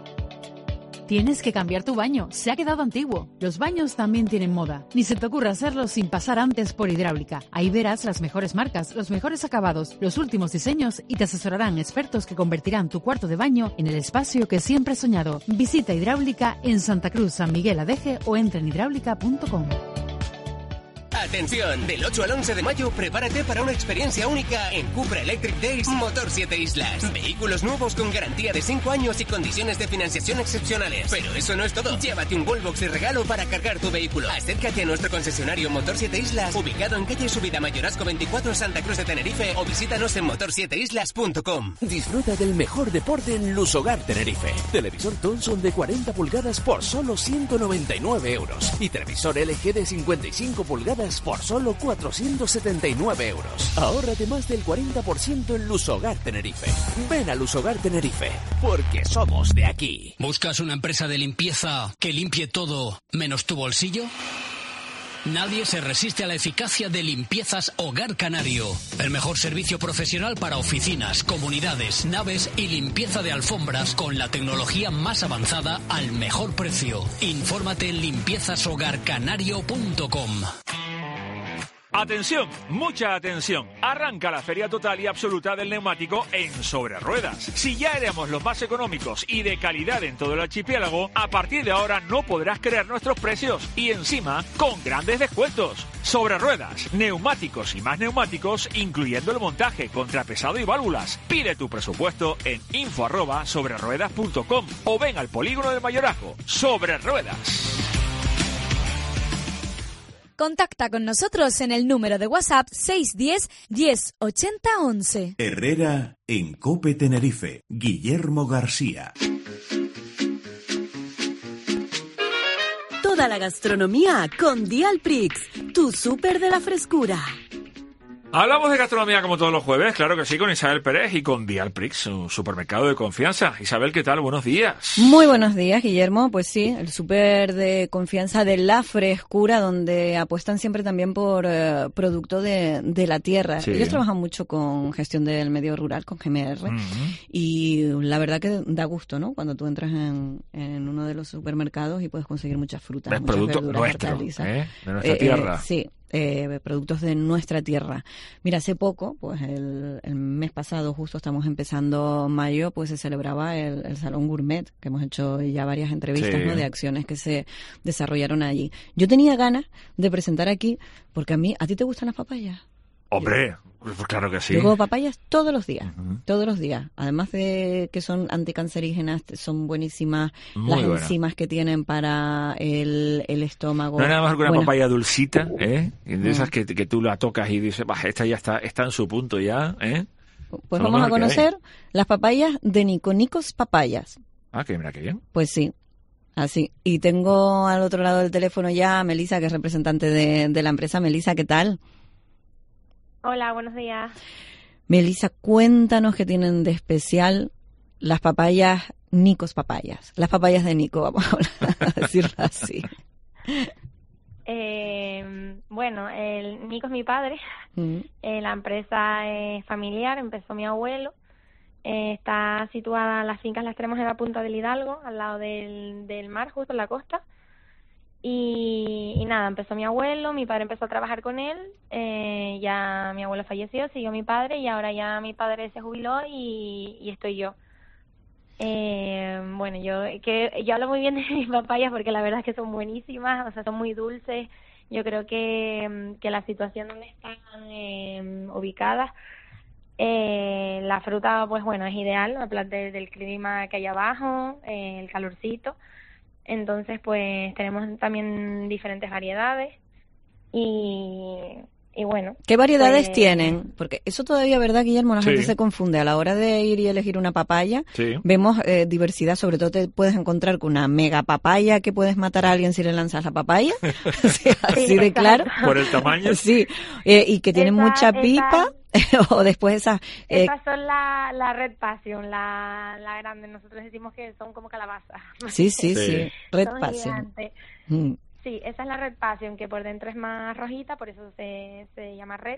Tienes que cambiar tu baño, se ha quedado antiguo. Los baños también tienen moda. Ni se te ocurra hacerlo sin pasar antes por Hidráulica. Ahí verás las mejores marcas, los mejores acabados, los últimos diseños y te asesorarán expertos que convertirán tu cuarto de baño en el espacio que siempre has soñado. Visita Hidráulica en Santa Cruz, San Miguel Adeje o entra en hidráulica punto com. Atención, del ocho al once de mayo prepárate para una experiencia única en Cupra Electric Days Motor siete Islas. Vehículos nuevos con garantía de cinco años y condiciones de financiación excepcionales. Pero eso no es todo. Llévate un Wallbox de regalo para cargar tu vehículo. Acércate a nuestro concesionario Motor siete Islas, ubicado en calle Subida Mayorazgo veinticuatro, Santa Cruz de Tenerife, o visítanos en motor siete islas punto com. Disfruta del mejor deporte en Lusogar Tenerife. Televisor Thomson de cuarenta pulgadas por solo ciento noventa y nueve euros. Y televisor L G de cincuenta y cinco pulgadas por solo cuatrocientos setenta y nueve euros. Ahórrate más del cuarenta por ciento en Lusogar Tenerife. Ven a Lusogar Tenerife, porque somos de aquí. ¿Buscas una empresa de limpieza que limpie todo menos tu bolsillo? Nadie se resiste a la eficacia de Limpiezas Hogar Canario. El mejor servicio profesional para oficinas, comunidades, naves y limpieza de alfombras con la tecnología más avanzada al mejor precio. Infórmate en limpiezas hogar canario punto com. Atención, mucha atención. Arranca la feria total y absoluta del neumático en Sobre Ruedas. Si ya éramos los más económicos y de calidad en todo el archipiélago, a partir de ahora no podrás creer nuestros precios y encima con grandes descuentos. Sobre Ruedas, neumáticos y más neumáticos, incluyendo el montaje, contrapesado y válvulas. Pide tu presupuesto en info arroba sobre ruedas punto com o ven al polígono del Mayorazgo. Sobre Ruedas. Contacta con nosotros en el número de WhatsApp seis uno cero, diez, ochenta, once. Herrera en COPE Tenerife. Guillermo García. Toda la gastronomía con Dialprix, tu súper de la frescura. Hablamos de gastronomía como todos los jueves, claro que sí, con Isabel Pérez y con Dialprix, su supermercado de confianza. Isabel, ¿qué tal? Buenos días. Muy buenos días, Guillermo. Pues sí, el súper de confianza de la frescura, donde apuestan siempre también por uh, producto de, de la tierra. Sí. Ellos trabajan mucho con gestión del medio rural, con G M R, uh-huh. Y la verdad que da gusto, ¿no? Cuando tú entras en, en uno de los supermercados y puedes conseguir muchas frutas, es muchas producto verduras, nuestro, hortalizas. ¿eh? De nuestra eh, tierra. Eh, sí. Eh, productos de nuestra tierra. Mira, hace poco, pues el, el mes pasado, justo estamos empezando mayo, pues se celebraba el, el Salón Gourmet, que hemos hecho ya varias entrevistas, sí, ¿no? De acciones que se desarrollaron allí. Yo tenía ganas de presentar aquí, porque a mí, ¿a ti te gustan las papayas? Hombre, pues claro que sí. Yo como papayas todos los días, uh-huh. todos los días. Además de que son anticancerígenas, son buenísimas. Muy las buena. enzimas que tienen para el, el estómago. No hay nada más que una bueno. papaya dulcita, ¿eh? De uh-huh. esas que, que tú la tocas y dices, bah, esta ya está, está en su punto ya, ¿eh? Pues vamos a conocer las papayas de Nico, Nicos Papayas. Ah, que mira, qué bien. Pues sí, así. Y tengo al otro lado del teléfono ya a Melisa, que es representante de, de la empresa. Melisa, ¿qué tal? Hola, buenos días. Melisa, cuéntanos qué tienen de especial las papayas Nicos Papayas. Las papayas de Nico, vamos a, hablar, a decirlo así. Eh, bueno, el Nico es mi padre. Mm. Eh, la empresa es familiar, empezó mi abuelo. Eh, está situada, las fincas las tenemos en la punta del Hidalgo, al lado del, del mar, justo en la costa. Y, y nada, empezó mi abuelo, mi padre empezó a trabajar con él, eh, ya mi abuelo falleció, siguió mi padre y ahora ya mi padre se jubiló y, y estoy yo. Eh, bueno, yo que yo hablo muy bien de mis papayas porque la verdad es que son buenísimas, o sea, son muy dulces. Yo creo que, que la situación donde están eh, ubicadas, eh, la fruta, pues bueno, es ideal, aparte del clima que hay abajo, eh, el calorcito. Entonces, pues tenemos también diferentes variedades y, y bueno. ¿Qué variedades pues, tienen? Porque eso todavía, ¿verdad, Guillermo? La sí. gente se confunde. A la hora de ir y elegir una papaya, sí. vemos eh, diversidad. Sobre todo te puedes encontrar con una mega papaya que puedes matar a alguien si le lanzas la papaya. sí, así sí, de claro. Por el tamaño. Sí, eh, y que tienen esa, mucha pipa. Esa... o después esas... Eh... Esas son la, la Red Passion, la, la grande. Nosotros decimos que son como calabazas. Sí, sí, sí. sí. Red son Passion. Mm. Sí, esa es la Red Passion, que por dentro es más rojita, por eso se, se llama red.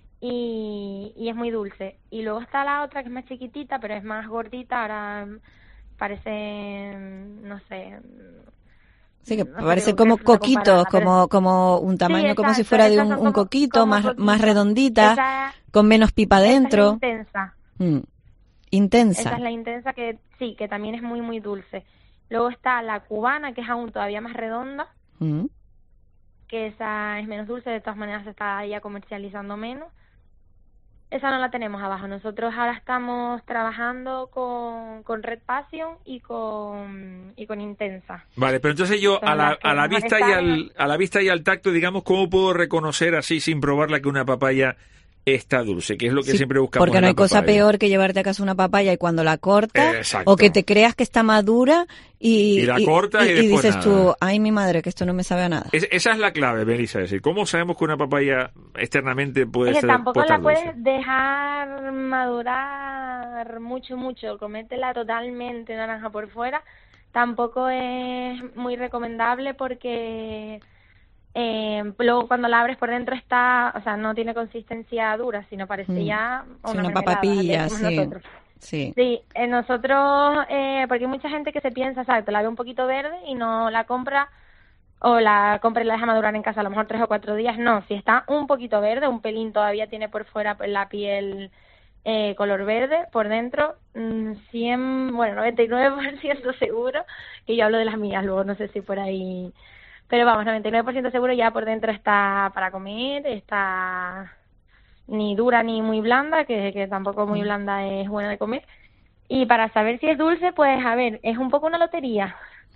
Y, y es muy dulce. Y luego está la otra que es más chiquitita, pero es más gordita. Ahora parece, no sé... Sí, que no parece como coquitos, como como un tamaño, sí, como si fuera de un, un coquito, como, más como más redondita, esa, con menos pipa dentro. Esa es la intensa. Mm. Intensa. Esa es la intensa que sí, que también es muy, muy dulce. Luego está la cubana, que es aún todavía más redonda, mm. que esa es menos dulce, de todas maneras se está ya comercializando menos. Esa no la tenemos abajo. Nosotros ahora estamos trabajando con, con Red Passion y con y con Intensa. Vale, pero entonces yo a la, a la vista y al a la vista y al tacto, digamos, ¿cómo puedo reconocer así sin probarla que una papaya está dulce? Que es lo que sí, siempre buscamos. Porque no hay cosa peor que llevarte a casa una papaya y cuando la cortas, o que te creas que está madura y, y la cortas y, y, y dices nada. Tú, ay mi madre, que esto no me sabe a nada. Es, esa es la clave, Melisa, es decir, ¿cómo sabemos que una papaya externamente puede es que ser tampoco la dulce? Puedes dejar madurar mucho, mucho, comértela totalmente naranja por fuera, tampoco es muy recomendable porque... Eh, luego cuando la abres por dentro está, o sea, no tiene consistencia dura, sino parece mm. ya una, sí, una papilla, sí. Nosotros. Sí, sí eh, nosotros, eh, porque hay mucha gente que se piensa, ¿sabes? Te la ve un poquito verde y no la compra, o la compra y la deja madurar en casa a lo mejor tres o cuatro días. No, si está un poquito verde, un pelín todavía tiene por fuera la piel eh, color verde, por dentro, cien, bueno, noventa y nueve por ciento seguro, que yo hablo de las mías, luego no sé si por ahí... Pero vamos, noventa y nueve por ciento seguro ya por dentro está para comer, está ni dura ni muy blanda, que, que tampoco muy blanda es buena de comer. Y para saber si es dulce, pues a ver, es un poco una lotería.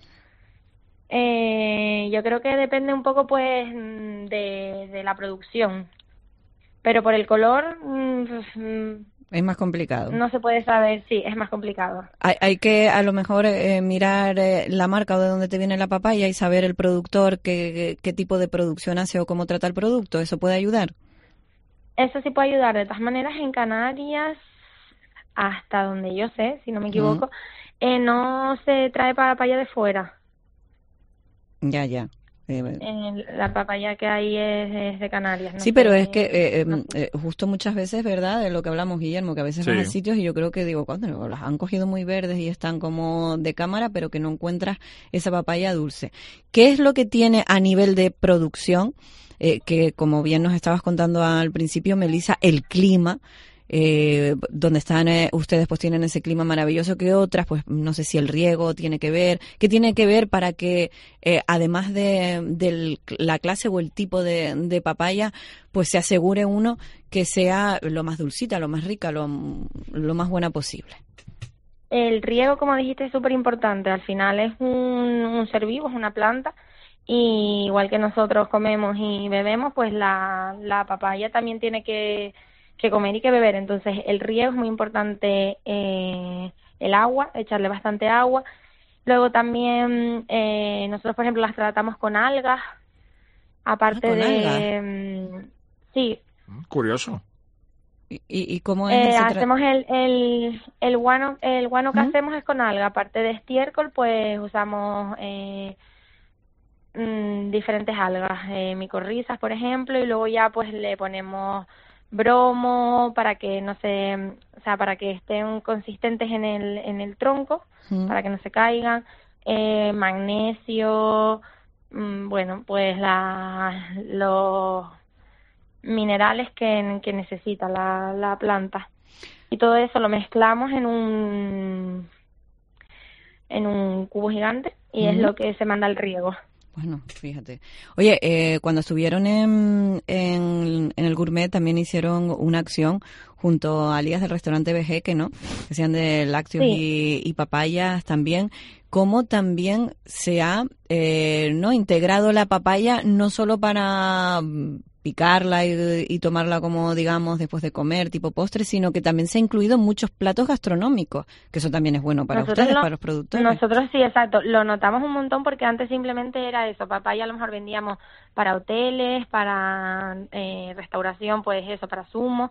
Eh, yo creo que depende un poco pues de, de la producción. Pero por el color... Mmm, es más complicado. No se puede saber, sí, es más complicado. Hay, hay que a lo mejor eh, mirar eh, la marca o de dónde te viene la papaya y saber el productor qué, qué tipo de producción hace o cómo trata el producto. ¿Eso puede ayudar? Eso sí puede ayudar. De todas maneras, en Canarias, hasta donde yo sé, si no me equivoco, uh-huh. eh, no se trae papaya de fuera. Ya, ya. Eh, la papaya que hay es, es de Canarias. No sí, sé, pero es que eh, eh, eh, justo muchas veces, ¿verdad? De lo que hablamos, Guillermo, que a veces sí. vas a sitios y yo creo que digo, cuando las han cogido muy verdes y están como de cámara, pero que no encuentras esa papaya dulce. ¿Qué es lo que tiene a nivel de producción? Eh, que como bien nos estabas contando al principio, Melisa, el clima. eh, donde están eh, ustedes pues tienen ese clima maravilloso que otras, pues no sé si el riego tiene que ver, ¿qué tiene que ver para que eh, además de, de la clase o el tipo de, de papaya, pues se asegure uno que sea lo más dulcita, lo más rica, lo, lo más buena posible? El riego, como dijiste, es súper importante. Al final es un, un ser vivo, es una planta. Y igual que nosotros comemos y bebemos, pues la, la papaya también tiene que, que comer y que beber. Entonces el riego es muy importante, eh, el agua, echarle bastante agua. Luego también eh, nosotros, por ejemplo, las tratamos con algas, aparte ah, ¿con de... algas? Sí. Curioso. ¿Y, y cómo es eh, ese tra- hacemos el, el, el guano, el guano que ¿Mm? hacemos es con alga. Aparte de estiércol, pues usamos... Eh, diferentes algas, eh, micorrizas por ejemplo, y luego ya pues le ponemos bromo para que no se, o sea, para que estén consistentes en el en el tronco, mm. para que no se caigan, eh, magnesio, mmm, bueno, pues la, los minerales que, que necesita la, la planta, y todo eso lo mezclamos en un en un cubo gigante y mm. es lo que se manda al riego. Bueno, fíjate. Oye, eh, cuando estuvieron en, en, en el Gourmet también hicieron una acción junto a alias del restaurante Vejeque, ¿no? Que sean de lácteos sí. y, y papayas también. Cómo también se ha eh, no integrado la papaya no solo para picarla y, y tomarla como, digamos, después de comer, tipo postre, sino que también se ha incluido en muchos platos gastronómicos, que eso también es bueno para nosotros ustedes, lo, para los productores. Nosotros sí, exacto, lo notamos un montón porque antes simplemente era eso, papaya a lo mejor vendíamos para hoteles, para eh, restauración, pues eso, para zumo,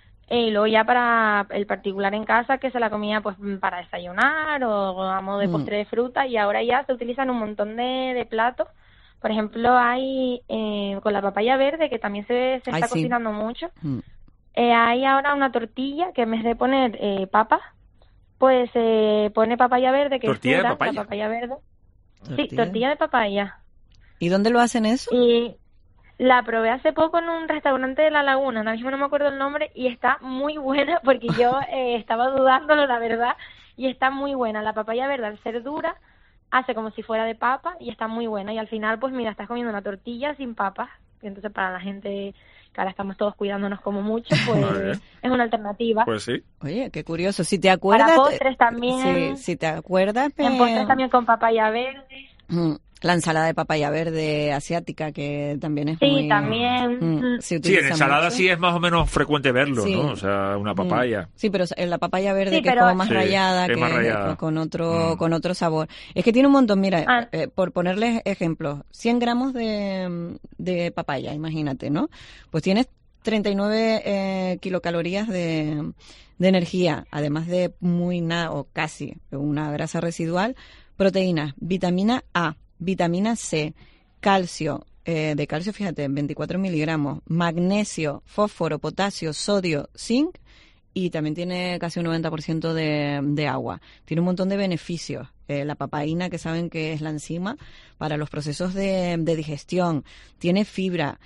y luego ya para el particular en casa que se la comía pues para desayunar o a modo de postre de fruta, y ahora ya se utilizan un montón de, de platos. Por ejemplo, hay eh, con la papaya verde, que también se, se está Ay, sí. cocinando mucho, mm. eh, hay ahora una tortilla que en vez de poner eh, papa, pues se eh, pone papaya verde, que ¿Tortilla es dura, de papaya? La papaya verde. ¿Tortilla? Sí, tortilla de papaya. ¿Y dónde lo hacen eso? Y la probé hace poco en un restaurante de La Laguna, ahora mismo no me acuerdo el nombre, y está muy buena porque yo eh, estaba dudándolo, la verdad, y está muy buena. La papaya verde, al ser dura, hace como si fuera de papa y está muy buena, y al final pues mira, estás comiendo una tortilla sin papas, y entonces para la gente que ahora estamos todos cuidándonos como mucho, pues es una alternativa. Pues sí. Oye, qué curioso, si te acuerdas... Para postres también. Sí, si te acuerdas... En eh... postres también con papaya verde. Mm. La ensalada de papaya verde asiática, que también es sí, muy... Sí, también. Mm, sí, en ensalada mucho. Sí es más o menos frecuente verlo, sí. ¿no? O sea, una papaya. Sí, pero en la papaya verde sí, que pero... es como más sí, rayada, que más rayada. con otro mm. con otro sabor. Es que tiene un montón, mira, ah. eh, por ponerles ejemplos, cien gramos de, de papaya, imagínate, ¿no? Pues tienes treinta y nueve eh, kilocalorías de, de energía, además de muy nada, o casi, una grasa residual, proteínas, vitamina A, vitamina C, calcio, eh, de calcio, fíjate, veinticuatro miligramos, magnesio, fósforo, potasio, sodio, zinc, y también tiene casi un noventa por ciento de, de agua. Tiene un montón de beneficios. Eh, la papaína, que saben que es la enzima para los procesos de, de digestión, tiene fibra,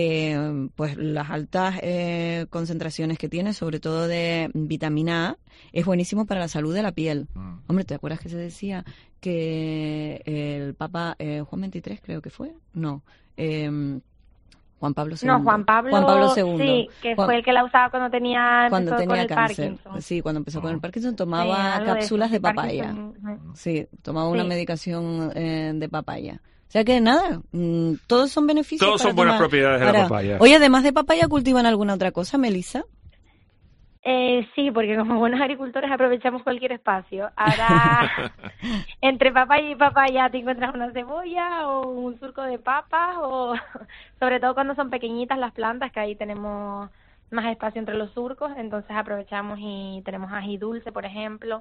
eh, pues las altas eh, concentraciones que tiene, sobre todo de vitamina A, es buenísimo para la salud de la piel. Mm. Hombre, ¿te acuerdas que se decía que el Papa eh, Juan veintitrés, creo que fue? No, eh, Juan Pablo segundo. No, Juan Pablo, Juan Pablo segundo. Sí, que Juan, fue el que la usaba cuando tenía, cuando tenía con el cáncer. Parkinson. Sí, cuando empezó con el Parkinson tomaba sí, cápsulas de, de papaya. Parkinson. Sí, tomaba sí. una medicación eh, de papaya. O sea que nada, mmm, todos son beneficios. Todos son buenas tomar. propiedades de Ahora, la papaya. Oye, además de papaya, ¿cultivan alguna otra cosa, Melissa? Eh, sí, porque como buenos agricultores aprovechamos cualquier espacio. Ahora, entre papaya y papaya te encuentras una cebolla o un surco de papas, o sobre todo cuando son pequeñitas las plantas, que ahí tenemos más espacio entre los surcos, entonces aprovechamos y tenemos ají dulce, por ejemplo,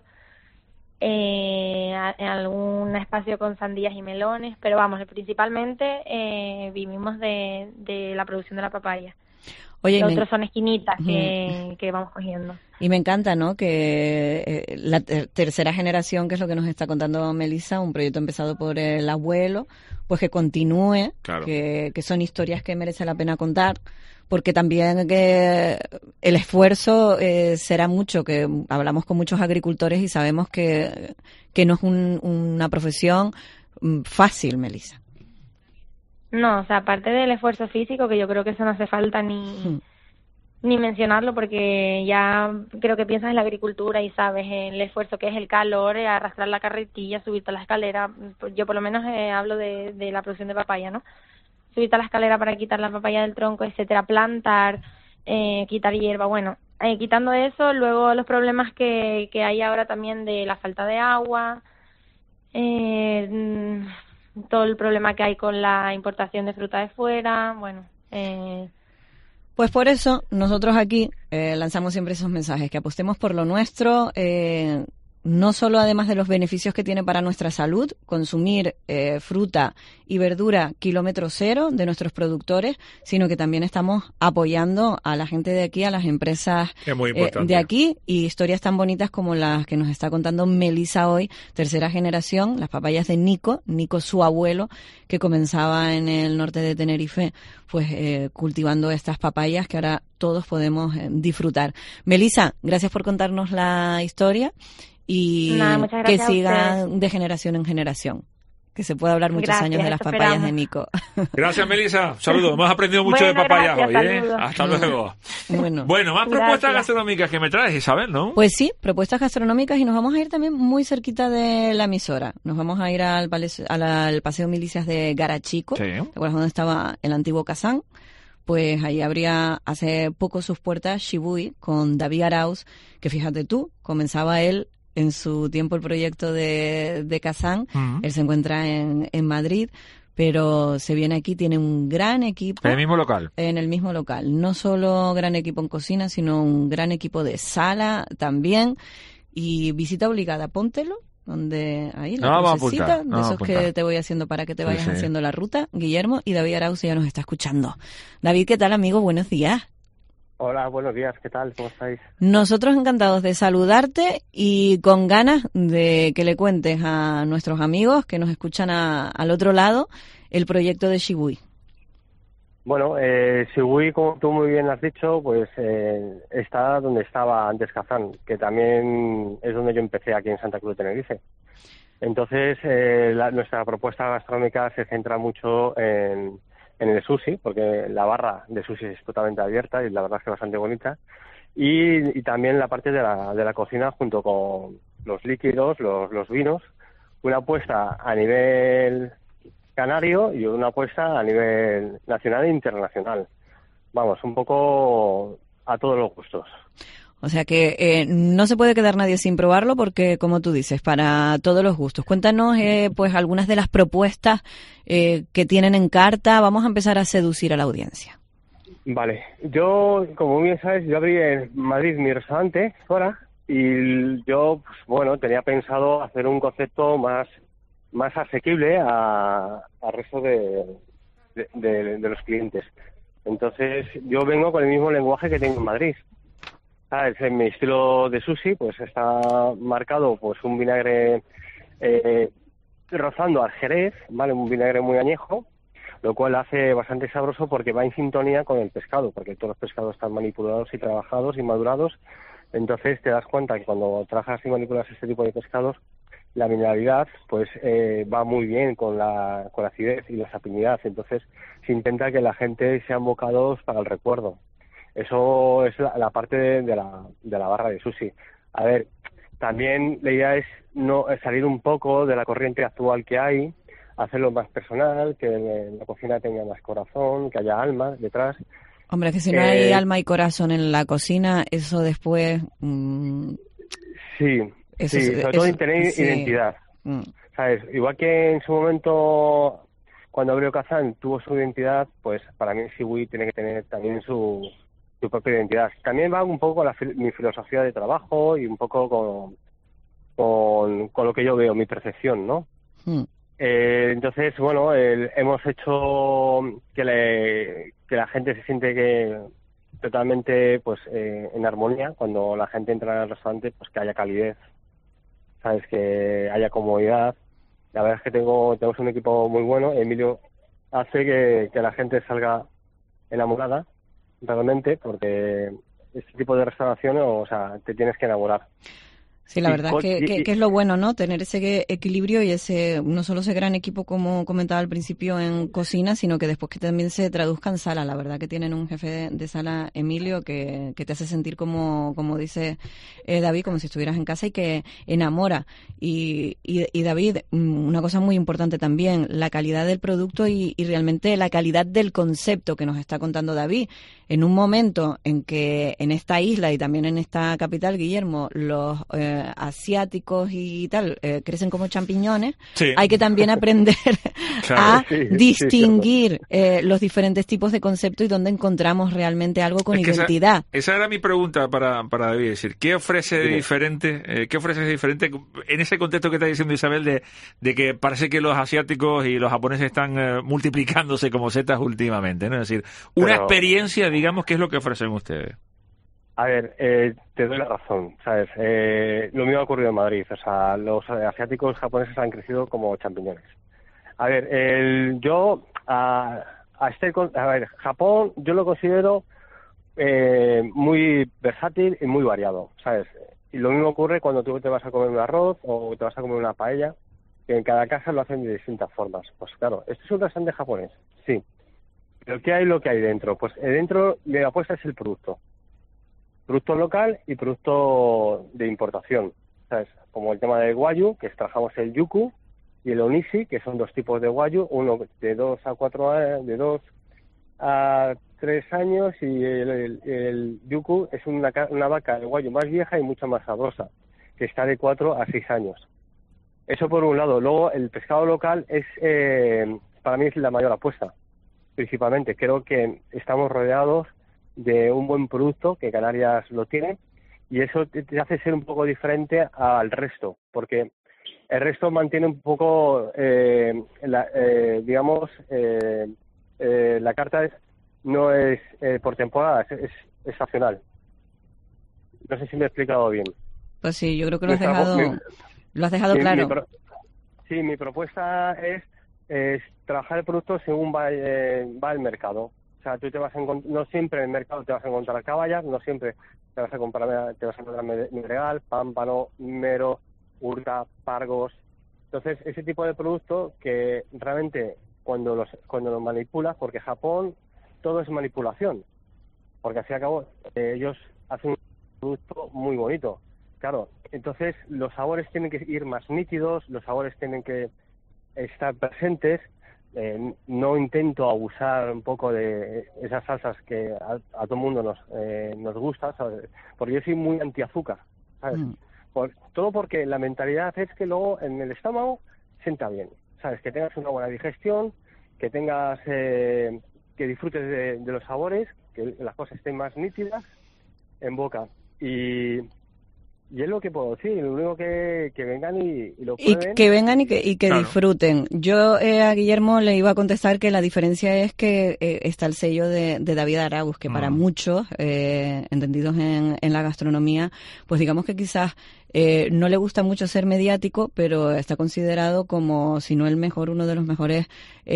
eh, en algún espacio con sandías y melones, pero vamos, principalmente eh, vivimos de, de la producción de la papaya. Oye, Los me... otros son esquinitas que, uh-huh. que vamos cogiendo. Y me encanta, ¿no?, que eh, la ter- tercera generación, que es lo que nos está contando Melissa, un proyecto empezado por el abuelo, pues que continúe, claro. que, que son historias que merece la pena contar, porque también que el esfuerzo eh, será mucho, que hablamos con muchos agricultores y sabemos que, que no es un, una profesión fácil, Melissa. No, o sea, aparte del esfuerzo físico, que yo creo que eso no hace falta ni, hmm. ni mencionarlo, porque ya creo que piensas en la agricultura y sabes el esfuerzo que es el calor, arrastrar la carretilla, subirte a la escalera. Yo por lo menos eh, hablo de, de la producción de papaya, ¿no? Subirte a la escalera para quitar la papaya del tronco, etcétera, plantar, eh, quitar hierba, bueno, eh, quitando eso, luego los problemas que, que hay ahora también de la falta de agua, eh, todo el problema que hay con la importación de fruta de fuera, bueno. Eh. Pues por eso nosotros aquí eh, lanzamos siempre esos mensajes, que apostemos por lo nuestro, eh, no solo además de los beneficios que tiene para nuestra salud, consumir eh, fruta y verdura kilómetro cero de nuestros productores, sino que también estamos apoyando a la gente de aquí, a las empresas eh, de aquí, y historias tan bonitas como las que nos está contando Melissa hoy, tercera generación, las papayas de Nico, Nico su abuelo, que comenzaba en el norte de Tenerife, pues eh, cultivando estas papayas que ahora todos podemos eh, disfrutar. Melissa, gracias por contarnos la historia. Y Nada, que siga de generación en generación, que se pueda hablar muchos gracias, años de las papayas esperamos. de Nico. Gracias, Melissa. Saludos. Hemos aprendido mucho bueno, de papayas gracias, hoy, ¿eh? saludos. Hasta luego. Bueno, bueno más gracias. propuestas gastronómicas que me traes, Isabel, ¿no? Pues sí, propuestas gastronómicas, y nos vamos a ir también muy cerquita de la emisora. Nos vamos a ir al, al, al Paseo Milicias de Garachico. Sí. ¿Te acuerdas dónde estaba el antiguo Kazán? Pues ahí abría hace poco sus puertas Shibui con David Arauz, que fíjate tú, comenzaba él en su tiempo el proyecto de, de Kazán. Uh-huh. Él se encuentra en, en Madrid, pero se viene aquí, tiene un gran equipo. En el mismo local. En el mismo local. No solo gran equipo en cocina, sino un gran equipo de sala también. Y visita obligada, póntelo, donde ahí la no, crucecita, de no, esos que te voy haciendo para que te vayas sí, sí. haciendo la ruta. Guillermo y David Arauz ya nos está escuchando. David, ¿qué tal, amigo? Buenos días. Hola, buenos días, ¿qué tal? ¿Cómo estáis? Nosotros encantados de saludarte y con ganas de que le cuentes a nuestros amigos que nos escuchan a, al otro lado el proyecto de Shibui. Bueno, eh, Shibui, como tú muy bien has dicho, pues eh, está donde estaba antes Kazán, que también es donde yo empecé aquí en Santa Cruz de Tenerife. Entonces, eh, la, nuestra propuesta gastronómica se centra mucho en... en el sushi, porque la barra de sushi es totalmente abierta y la verdad es que bastante bonita, y, y también la parte de la, de la cocina junto con los líquidos, los, los vinos, una apuesta a nivel canario y una apuesta a nivel nacional e internacional. Vamos, un poco a todos los gustos. O sea que eh, no se puede quedar nadie sin probarlo porque, como tú dices, para todos los gustos. Cuéntanos eh, pues algunas de las propuestas eh, que tienen en carta. Vamos a empezar a seducir a la audiencia. Vale. Yo, como bien sabes, yo abrí en Madrid mi restaurante ahora y yo, pues, bueno, tenía pensado hacer un concepto más más asequible a, al resto de, de, de, de los clientes. Entonces, yo vengo con el mismo lenguaje que tengo en Madrid. ¿Sabes? En mi estilo de sushi, pues está marcado pues un vinagre eh, rozando al jerez, ¿vale? Un vinagre muy añejo, lo cual hace bastante sabroso porque va en sintonía con el pescado, porque todos los pescados están manipulados y trabajados y madurados. Entonces te das cuenta que cuando trabajas y manipulas este tipo de pescados, la mineralidad pues eh, va muy bien con la, con la acidez y la salinidad. Entonces se intenta que la gente sean bocados para el recuerdo. Eso es la, la parte de, de, la, de la barra de sushi. A ver, también la idea es no salir un poco de la corriente actual que hay, hacerlo más personal, que la cocina tenga más corazón, que haya alma detrás. Hombre, que si no eh, hay alma y corazón en la cocina, eso después... Mmm, sí, eso, sí, sobre todo eso, tener sí. identidad. Mm. ¿Sabes? Igual que en su momento, cuando abrió Kazán, tuvo su identidad, pues para mí Shibui tiene que tener también su... su propia identidad. También va un poco con la, mi filosofía de trabajo y un poco con, con, con lo que yo veo, mi percepción, ¿no? Mm. Eh, entonces, bueno, el, hemos hecho que, le, que la gente se siente que totalmente pues eh, en armonía cuando la gente entra al restaurante, pues que haya calidez, ¿sabes? Que haya comodidad. La verdad es que tengo tenemos un equipo muy bueno. Emilio hace que, que la gente salga enamorada realmente, porque este tipo de restauración, o sea, te tienes que enamorar. Sí, la verdad es que, que, que es lo bueno, ¿no? Tener ese equilibrio y ese no solo ese gran equipo, como comentaba al principio, en cocina, sino que después que también se traduzca en sala. La verdad que tienen un jefe de, de sala, Emilio, que, que te hace sentir como, como dice eh, David, como si estuvieras en casa y que enamora. Y, y, y David, una cosa muy importante también, la calidad del producto y, y realmente la calidad del concepto que nos está contando David. En un momento en que en esta isla y también en esta capital, Guillermo, los eh, asiáticos y tal eh, crecen como champiñones, sí. Hay que también aprender claro, a sí, distinguir sí, eh, los diferentes tipos de conceptos y dónde encontramos realmente algo con es identidad. Esa, esa era mi pregunta para, para David, decir, ¿qué ofrece de sí. diferente, eh, qué ofrece de diferente en ese contexto que está diciendo Isabel de, de que parece que los asiáticos y los japoneses están eh, multiplicándose como setas últimamente, ¿no? Es decir, una Pero... experiencia, digamos, ¿qué es lo que ofrecen ustedes? A ver, eh, te doy la razón, ¿sabes? Eh, lo mismo ha ocurrido en Madrid, o sea, los asiáticos japoneses han crecido como champiñones. A ver, el, yo, a, a, este, a ver, Japón yo lo considero eh, muy versátil y muy variado, ¿sabes? Y lo mismo ocurre cuando tú te vas a comer un arroz o te vas a comer una paella, que en cada casa lo hacen de distintas formas. Pues claro, ¿esto es un restaurante japonés? Sí. ¿Pero qué hay lo que hay dentro? Pues dentro de la apuesta es el producto. Producto local y producto de importación, ¿sabes? Como el tema del Wagyu, que trabajamos el Yuku, y el Onishi, que son dos tipos de Wagyu, uno de dos a cuatro años, de dos a tres años, y el, el, el Yuku es una, una vaca de Wagyu más vieja y mucho más sabrosa, que está de cuatro a seis años. Eso por un lado. Luego, el pescado local es, eh, para mí es la mayor apuesta, principalmente. Creo que estamos rodeados de un buen producto, que Canarias lo tiene, y eso te, te hace ser un poco diferente al resto, porque el resto mantiene un poco, eh, la, eh, digamos, eh, eh, la carta es, no es eh, por temporada, es, es estacional. No sé si me he explicado bien. Pues sí, yo creo que lo has dejado, mi, lo has dejado mi, claro. Mi pro, sí, mi propuesta es, es trabajar el producto según va, eh, va el mercado. O sea, tú te vas a encontrar, no siempre en el mercado te vas a encontrar caballas, no siempre te vas a comprar, te vas a encontrar Medregal, Pámpano, Mero, Urda, Pargos. Entonces, ese tipo de producto que realmente cuando los cuando los manipulas, porque Japón todo es manipulación, porque al fin y al cabo eh, ellos hacen un producto muy bonito. Claro, entonces los sabores tienen que ir más nítidos, los sabores tienen que estar presentes. Eh, no intento abusar un poco de esas salsas que a, a todo el mundo nos eh, nos gusta, ¿sabes? Porque yo soy muy anti-azúcar, ¿sabes? Mm. Por, todo porque la mentalidad es que luego en el estómago sienta bien, ¿sabes? Que tengas una buena digestión, que tengas eh, que disfrutes de, de los sabores, que las cosas estén más nítidas en boca. Y Y es lo que puedo decir, lo único que, que vengan y, y lo prueben. Y que vengan y que, y que claro. disfruten. Yo eh, a Guillermo le iba a contestar que la diferencia es que eh, está el sello de, de David Arauz, que mm. para muchos, eh, entendidos en, en la gastronomía, pues digamos que quizás eh, no le gusta mucho ser mediático, pero está considerado como, si no el mejor, uno de los mejores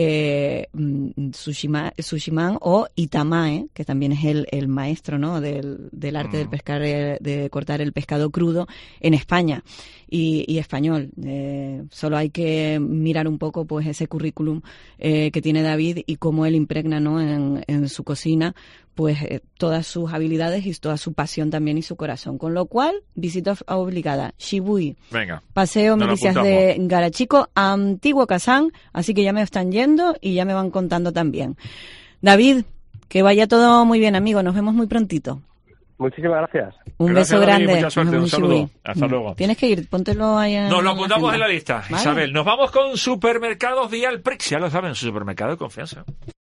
eh, sushima, sushiman o itamae, que también es el, el maestro, ¿no?, del, del arte mm. del pescar, de cortar el pescado crudo en España y, y español. Eh, solo hay que mirar un poco pues ese currículum eh, que tiene David y cómo él impregna, ¿no?, en, en su cocina pues eh, todas sus habilidades y toda su pasión también y su corazón. Con lo cual, visita obligada, Shibui, Venga, Paseo Milicias de Garachico, Antiguo Kazán, así que ya me están yendo y ya me van contando también. David, que vaya todo muy bien, amigo, nos vemos muy prontito. Muchísimas gracias. Un gracias, beso grande. Mucha suerte, un saludo. Hasta luego. Tienes que ir, póntelo ahí en Nos lo apuntamos en, en la lista, ¿vale? Isabel. Nos vamos con Supermercados Dial Prix. Ya lo saben, su supermercado de confianza.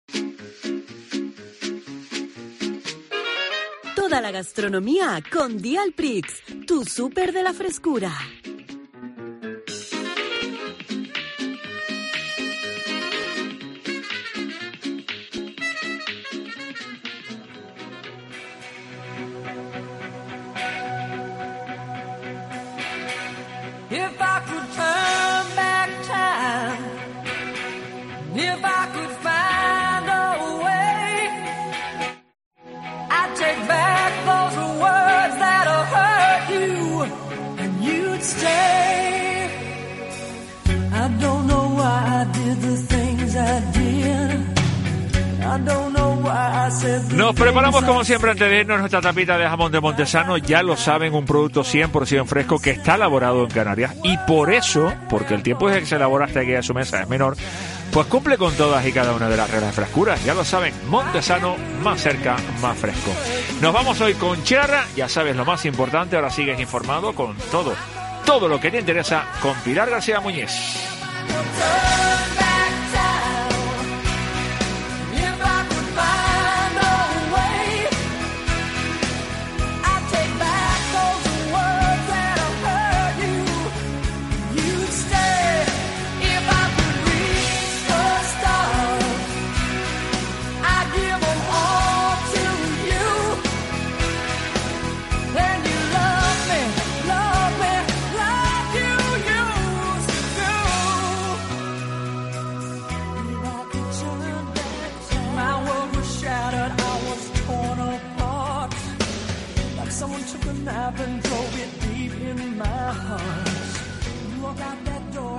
Toda la gastronomía con Dial Prix, tu súper de la frescura. If I could turn back time, if I could find a way, Nos preparamos como siempre antes de irnos nuestra tapita de jamón de Montesano. Ya lo saben, un producto cien por ciento fresco que está elaborado en Canarias y por eso, porque el tiempo en que se elabora hasta que a su mesa es menor, pues cumple con todas y cada una de las reglas de frescura. Ya lo saben, Montesano, más cerca, más fresco. Nos vamos hoy con Cherra, ya sabes lo más importante, ahora sigues informado con todo, todo lo que te interesa con Pilar García Muñiz. Someone took a nap and drove it deep in my heart. You walk out that door.